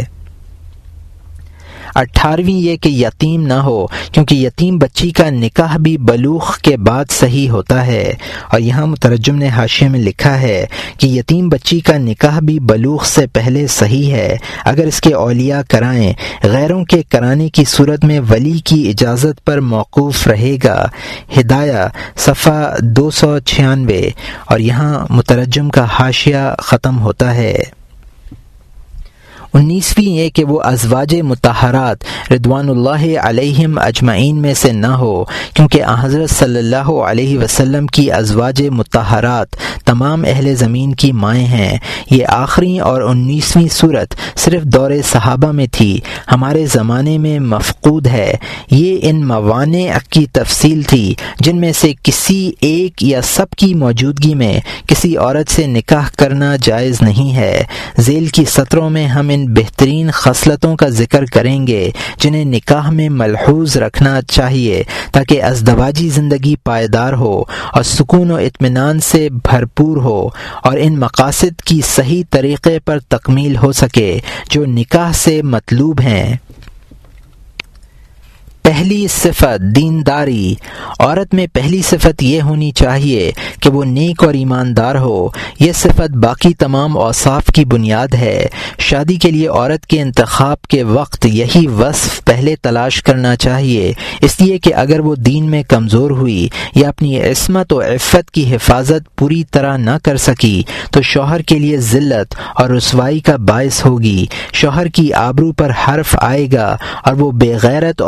18ویں یہ کہ یتیم نہ ہو، کیونکہ یتیم بچی کا نکاح بھی بلوغ کے بعد صحیح ہوتا ہے۔ اور یہاں مترجم نے حاشیے میں لکھا ہے کہ یتیم بچی کا نکاح بھی بلوغ سے پہلے صحیح ہے اگر اس کے اولیاء کرائیں، غیروں کے کرانے کی صورت میں ولی کی اجازت پر موقوف رہے گا۔ ہدایہ صفحہ 296۔ اور یہاں مترجم کا حاشیہ ختم ہوتا ہے۔ 19ویں یہ کہ وہ ازواج مطہرات رضوان اللہ علیہم اجمعین میں سے نہ ہو، کیونکہ حضرت صلی اللہ علیہ وسلم کی ازواج مطہرات تمام اہل زمین کی مائیں ہیں۔ یہ آخری اور 19ویں صورت صرف دور صحابہ میں تھی، ہمارے زمانے میں مفقود ہے۔ یہ ان موانع کی تفصیل تھی جن میں سے کسی ایک یا سب کی موجودگی میں کسی عورت سے نکاح کرنا جائز نہیں ہے۔ ذیل کی سطروں میں ہم ان بہترین خصلتوں کا ذکر کریں گے جنہیں نکاح میں ملحوظ رکھنا چاہیے تاکہ ازدواجی زندگی پائیدار ہو اور سکون و اطمینان سے بھرپور ہو، اور ان مقاصد کی صحیح طریقے پر تکمیل ہو سکے جو نکاح سے مطلوب ہیں۔ پہلی صفت دینداری۔ عورت میں پہلی صفت یہ ہونی چاہیے کہ وہ نیک اور ایماندار ہو۔ یہ صفت باقی تمام اوصاف کی بنیاد ہے۔ شادی کے لیے عورت کے انتخاب کے وقت یہی وصف پہلے تلاش کرنا چاہیے، اس لیے کہ اگر وہ دین میں کمزور ہوئی یا اپنی عصمت و عفت کی حفاظت پوری طرح نہ کر سکی تو شوہر کے لیے ذلت اور رسوائی کا باعث ہوگی، شوہر کی آبرو پر حرف آئے گا اور وہ بے غیرت اور بے شرم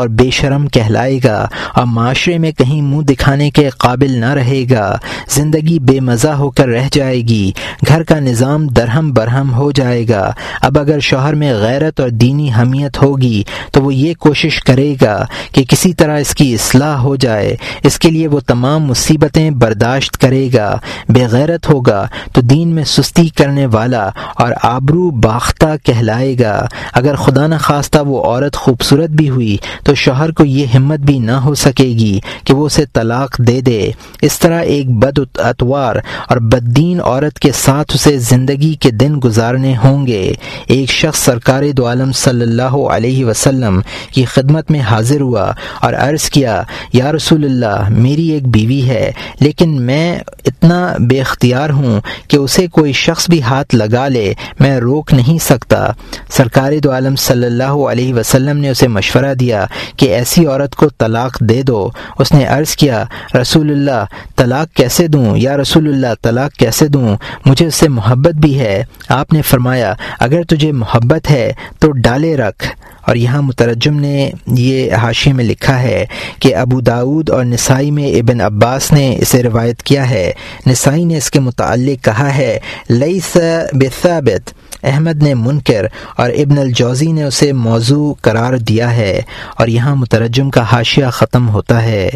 شرم کہلائے گا اور معاشرے میں کہیں منہ دکھانے کے قابل نہ رہے گا، زندگی بے مزہ ہو کر رہ جائے گی، گھر کا نظام درہم برہم ہو جائے گا۔ اب اگر شوہر میں غیرت اور دینی حمیت ہوگی تو وہ یہ کوشش کرے گا کہ کسی طرح اس کی اصلاح ہو جائے، اس کے لیے وہ تمام مصیبتیں برداشت کرے گا۔ بے غیرت ہوگا تو دین میں سستی کرنے والا اور آبرو باختہ کہلائے گا۔ اگر خدا نخواستہ وہ عورت خوبصورت بھی ہوئی تو شوہر کو یہ ہمت بھی نہ ہو سکے گی کہ وہ اسے طلاق دے دے۔ اس طرح ایک بد اتوار اور بددین عورت کے ساتھ اسے زندگی کے دن گزارنے ہوں گے۔ ایک شخص سرکار دو عالم صلی اللہ علیہ وسلم کی خدمت میں حاضر ہوا اور عرض کیا، یا رسول اللہ، میری ایک بیوی ہے لیکن میں اتنا بے اختیار ہوں کہ اسے کوئی شخص بھی ہاتھ لگا لے میں روک نہیں سکتا۔ سرکار دو عالم صلی اللہ علیہ وسلم نے اسے مشورہ دیا کہ ایسی عورت کو طلاق دے دو۔ اس نے عرض کیا، رسول اللہ، طلاق کیسے دوں؟ یا رسول اللہ، طلاق کیسے دوں؟ مجھے اس سے محبت بھی ہے۔ آپ نے فرمایا، اگر تجھے محبت ہے تو ڈالے رکھ۔ اور یہاں مترجم نے یہ حاشیے میں لکھا ہے کہ ابو داؤد اور نسائی میں ابن عباس نے اسے روایت کیا ہے۔ نسائی نے اس کے متعلق کہا ہے لیس بثابت، احمد نے منکر اور ابن الجوزی نے اسے موضوع قرار دیا ہے۔ اور یہاں مترجم کا حاشیہ ختم ہوتا ہے۔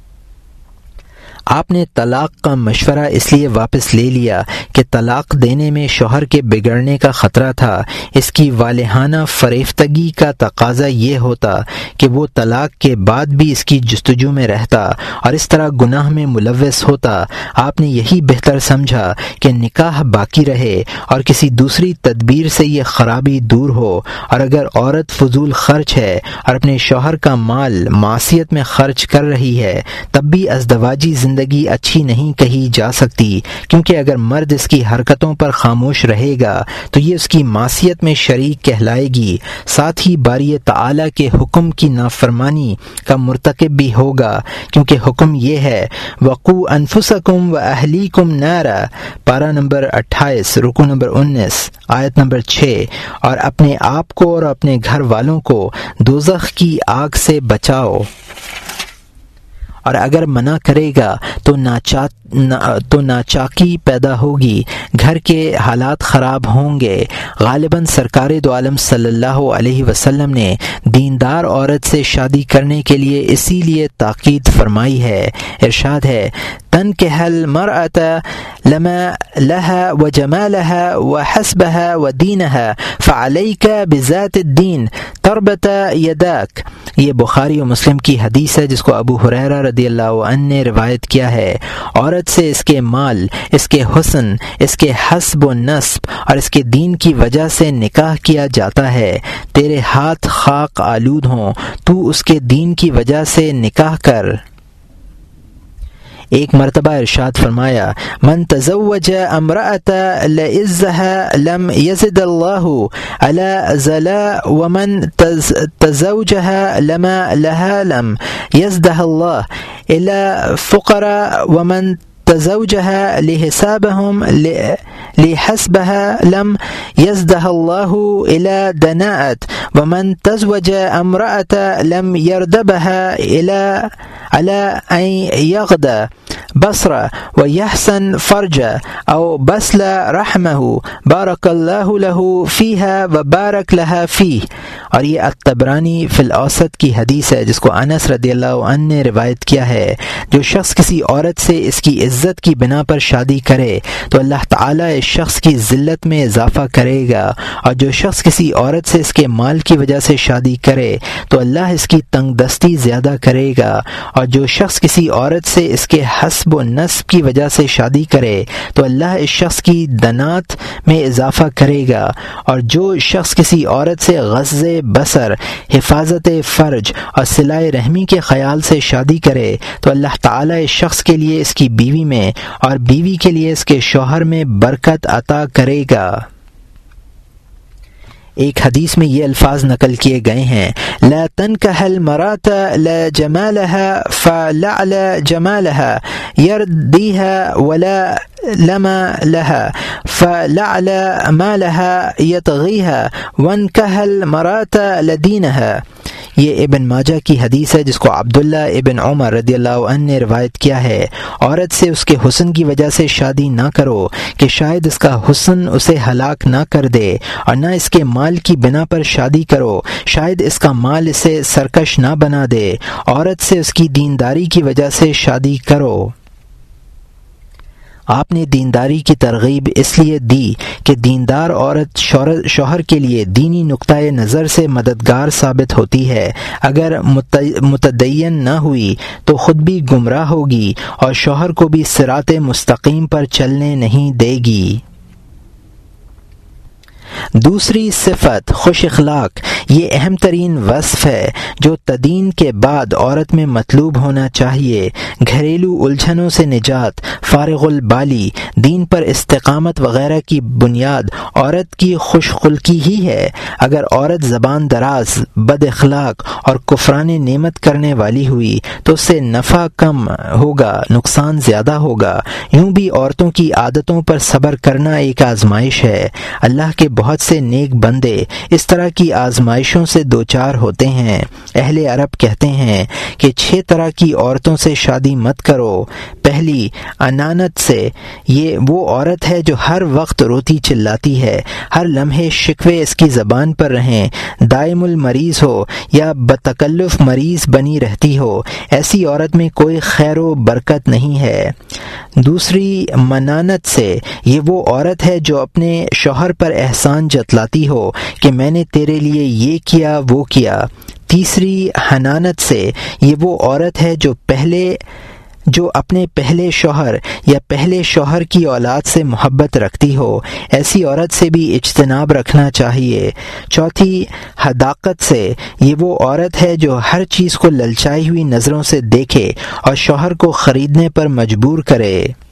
آپ نے طلاق کا مشورہ اس لیے واپس لے لیا کہ طلاق دینے میں شوہر کے بگڑنے کا خطرہ تھا۔ اس کی والہانہ فریفتگی کا تقاضا یہ ہوتا کہ وہ طلاق کے بعد بھی اس کی جستجو میں رہتا اور اس طرح گناہ میں ملوث ہوتا۔ آپ نے یہی بہتر سمجھا کہ نکاح باقی رہے اور کسی دوسری تدبیر سے یہ خرابی دور ہو۔ اور اگر عورت فضول خرچ ہے اور اپنے شوہر کا مال معصیت میں خرچ کر رہی ہے تب بھی ازدواجی زندگی اچھی نہیں کہی جا سکتی، کیونکہ اگر مرد اس کی حرکتوں پر خاموش رہے گا تو یہ اس کی معصیت میں شریک کہلائے گی، ساتھ ہی باری تعالی کے حکم کی نافرمانی کا مرتکب بھی ہوگا، کیونکہ حکم یہ ہے وقوا انفسکم و اہلیکم نارا، پارہ نمبر 28 رکوع نمبر 19 آیت نمبر 6، اور اپنے آپ کو اور اپنے گھر والوں کو دوزخ کی آگ سے بچاؤ۔ اور اگر منع کرے گا تو ناچاکی پیدا ہوگی، گھر کے حالات خراب ہوں گے۔ غالباً سرکار دو عالم صلی اللہ علیہ وسلم نے دیندار عورت سے شادی کرنے کے لیے اسی لیے تاکید فرمائی ہے۔ ارشاد ہے، تنکح المرأة لما لها وجمالها وحسبها ودينها فعليك بذات الدين تربت يداك۔ یہ بخاری و مسلم کی حدیث ہے جس کو ابو ہریرہ رضی اللہ عنہ نے روایت کیا ہے۔ عورت سے اس کے مال، اس کے حسن، اس کے حسب و نسب اور اس کے دین کی وجہ سے نکاح کیا جاتا ہے۔ تیرے ہاتھ خاک آلود ہوں، تو اس کے دین کی وجہ سے نکاح کر۔ ایک مرتبہ ارشاد فرمایا، من تزوج امرأة لعزها لم يزد الله على زلا ومن تزوجها لما لها لم يزدها الله إلى فقراء ومن تزوجها لحسابهم لحسبها لم يزدها الله إلى دناءة ومن تزوج امرأة لم يردبها إلى على أن يغدى بصر ويحسن فرج أو بسل رحمه بارك الله له فيها وبارك لها فيه۔ اور یہ الطبرانی فی الاوسط کی حدیث ہے جس کو انس رضی اللہ عنہ نے روایت کیا ہے۔ جو شخص کسی عورت سے اس کی عزت کی بنا پر شادی کرے تو اللہ تعالیٰ اس شخص کی ذلت میں اضافہ کرے گا، اور جو شخص کسی عورت سے اس کے مال کی وجہ سے شادی کرے تو اللہ اس کی تنگ دستی زیادہ کرے گا، اور جو شخص کسی عورت سے اس کے حسب و نسب کی وجہ سے شادی کرے تو اللہ اس شخص کی دنات میں اضافہ کرے گا، اور جو شخص کسی عورت سے غض بصر، حفاظت فرج اور صلہ رحمی کے خیال سے شادی کرے تو اللہ تعالیٰ اس شخص کے لیے اس کی بیوی میں اور بیوی کے لیے اس کے شوہر میں برکت عطا کرے گا۔ ایک حدیث میں یہ الفاظ نقل کیے گئے ہیں، لا تنکح المرأة لجمالها فلعل جمالها يرديها ولا لما لها فلعل مالها يطغيها وانكح المرأة لدينها۔ یہ ابن ماجہ کی حدیث ہے جس کو عبداللہ ابن عمر رضی اللہ عنہ نے روایت کیا ہے۔ عورت سے اس کے حسن کی وجہ سے شادی نہ کرو کہ شاید اس کا حسن اسے ہلاک نہ کر دے، اور نہ اس کے مال کی بنا پر شادی کرو، شاید اس کا مال اسے سرکش نہ بنا دے۔ عورت سے اس کی دینداری کی وجہ سے شادی کرو۔ آپ نے دینداری کی ترغیب اس لیے دی کہ دیندار عورت شوہر کے لیے دینی نقطۂ نظر سے مددگار ثابت ہوتی ہے۔ اگر متدین نہ ہوئی تو خود بھی گمراہ ہوگی اور شوہر کو بھی صراط مستقیم پر چلنے نہیں دے گی۔ دوسری صفت خوش اخلاق، یہ اہم ترین وصف ہے جو تدین کے بعد عورت میں مطلوب ہونا چاہیے۔ گھریلو الجھنوں سے نجات، فارغ البالی، دین پر استقامت وغیرہ کی بنیاد عورت کی خوش خلقی ہی ہے۔ اگر عورت زبان دراز، بد اخلاق اور کفران نعمت کرنے والی ہوئی تو اس سے نفع کم ہوگا، نقصان زیادہ ہوگا۔ یوں بھی عورتوں کی عادتوں پر صبر کرنا ایک آزمائش ہے۔ اللہ کے بہت سے نیک بندے اس طرح کی آزمائشوں سے دوچار ہوتے ہیں۔ اہل عرب کہتے ہیں کہ 6 طرح کی عورتوں سے شادی مت کرو۔ پہلی، انانت سے، یہ وہ عورت ہے جو ہر وقت روتی چلاتی ہے، ہر لمحے شکوے اس کی زبان پر رہیں، دائم المریض ہو یا بتکلف مریض بنی رہتی ہو، ایسی عورت میں کوئی خیر و برکت نہیں ہے۔ دوسری، منانت سے، یہ وہ عورت ہے جو اپنے شوہر پر احسان جتلاتی ہو کہ میں نے تیرے لیے یہ کیا وہ کیا۔ تیسری، حنانت سے، یہ وہ عورت ہے جو اپنے پہلے شوہر یا پہلے شوہر کی اولاد سے محبت رکھتی ہو، ایسی عورت سے بھی اجتناب رکھنا چاہیے۔ چوتھی، حداقت سے، یہ وہ عورت ہے جو ہر چیز کو للچائی ہوئی نظروں سے دیکھے اور شوہر کو خریدنے پر مجبور کرے۔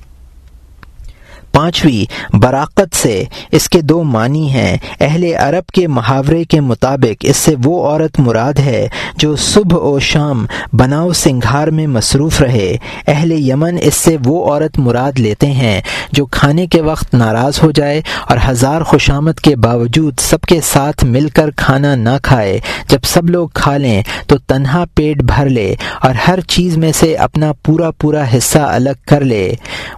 پانچویں، براقت سے، اس کے 2 معنی ہیں۔ اہل عرب کے محاورے کے مطابق اس سے وہ عورت مراد ہے جو صبح و شام بناؤ سنگھار میں مصروف رہے۔ اہل یمن اس سے وہ عورت مراد لیتے ہیں جو کھانے کے وقت ناراض ہو جائے اور ہزار خوشامد کے باوجود سب کے ساتھ مل کر کھانا نہ کھائے، جب سب لوگ کھا لیں تو تنہا پیٹ بھر لے اور ہر چیز میں سے اپنا پورا حصہ الگ کر لے۔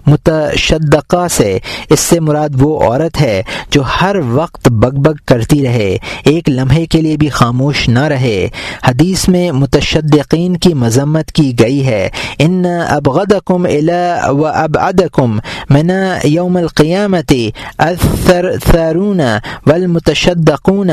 متشدقہ سے، اس سے مراد وہ عورت ہے جو ہر وقت بگ بگ کرتی رہے، ایک لمحے کے لیے بھی خاموش نہ رہے۔ حدیث میں متشدقین کی مذمت کی گئی ہے، ان ابغضکم الی و ابعدکم من یوم القیامت الثرثارون والمتشدقون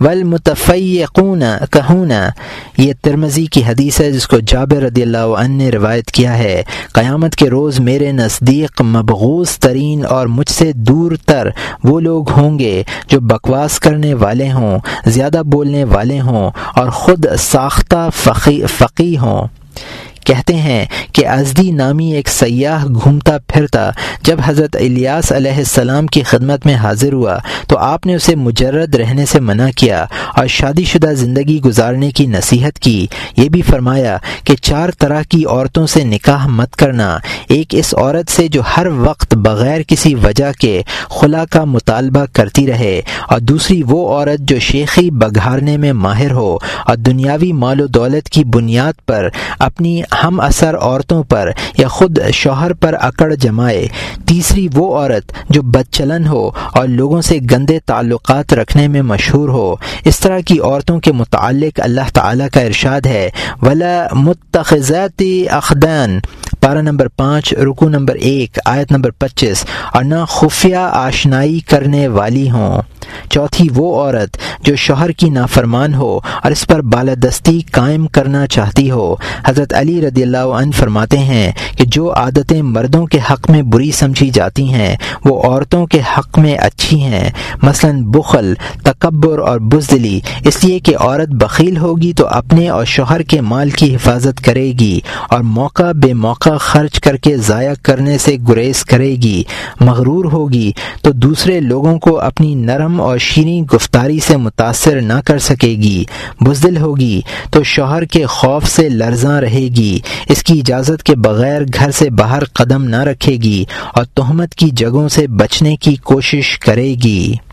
والمتفیقون کہون۔ یہ ترمذی کی حدیث ہے جس کو جابر رضی اللہ عنہ نے روایت کیا ہے۔ قیامت کے روز میرے نزدیک مبغوض ترین اور مجھ سے دور تر وہ لوگ ہوں گے جو بکواس کرنے والے ہوں، زیادہ بولنے والے ہوں اور خود ساختہ فقیہ ہوں۔ کہتے ہیں کہ ازدی نامی ایک سیاح گھومتا پھرتا جب حضرت الیاس علیہ السلام کی خدمت میں حاضر ہوا تو آپ نے اسے مجرد رہنے سے منع کیا اور شادی شدہ زندگی گزارنے کی نصیحت کی۔ یہ بھی فرمایا کہ 4 طرح کی عورتوں سے نکاح مت کرنا، ایک اس عورت سے جو ہر وقت بغیر کسی وجہ کے خلا کا مطالبہ کرتی رہے، اور دوسری وہ عورت جو شیخی بگھارنے میں ماہر ہو اور دنیاوی مال و دولت کی بنیاد پر اپنی ہم اثر عورتوں پر یا خود شوہر پر اکڑ جمائے، تیسری وہ عورت جو بدچلن ہو اور لوگوں سے گندے تعلقات رکھنے میں مشہور ہو۔ اس طرح کی عورتوں کے متعلق اللہ تعالیٰ کا ارشاد ہے، وَلَا مُتَّخِذَاتِ أَخْدَانٍ، پارہ نمبر 5 رکوع نمبر 1 آیت نمبر 25، اور نہ خفیہ آشنائی کرنے والی ہوں۔ چوتھی وہ عورت جو شوہر کی نافرمان ہو اور اس پر بالادستی قائم کرنا چاہتی ہو۔ حضرت علی رضی اللہ عنہ فرماتے ہیں کہ جو عادتیں مردوں کے حق میں بری سمجھی جاتی ہیں وہ عورتوں کے حق میں اچھی ہیں، مثلا بخل، تکبر اور بزدلی، اس لیے کہ عورت بخیل ہوگی تو اپنے اور شوہر کے مال کی حفاظت کرے گی اور موقع بے موقع خرچ کر کے ضائع کرنے سے گریز کرے گی، مغرور ہوگی تو دوسرے لوگوں کو اپنی نرم اور شیریں گفتاری سے متاثر نہ کر سکے گی، بزدل ہوگی تو شوہر کے خوف سے لرزاں رہے گی، اس کی اجازت کے بغیر گھر سے باہر قدم نہ رکھے گی اور تہمت کی جگہوں سے بچنے کی کوشش کرے گی۔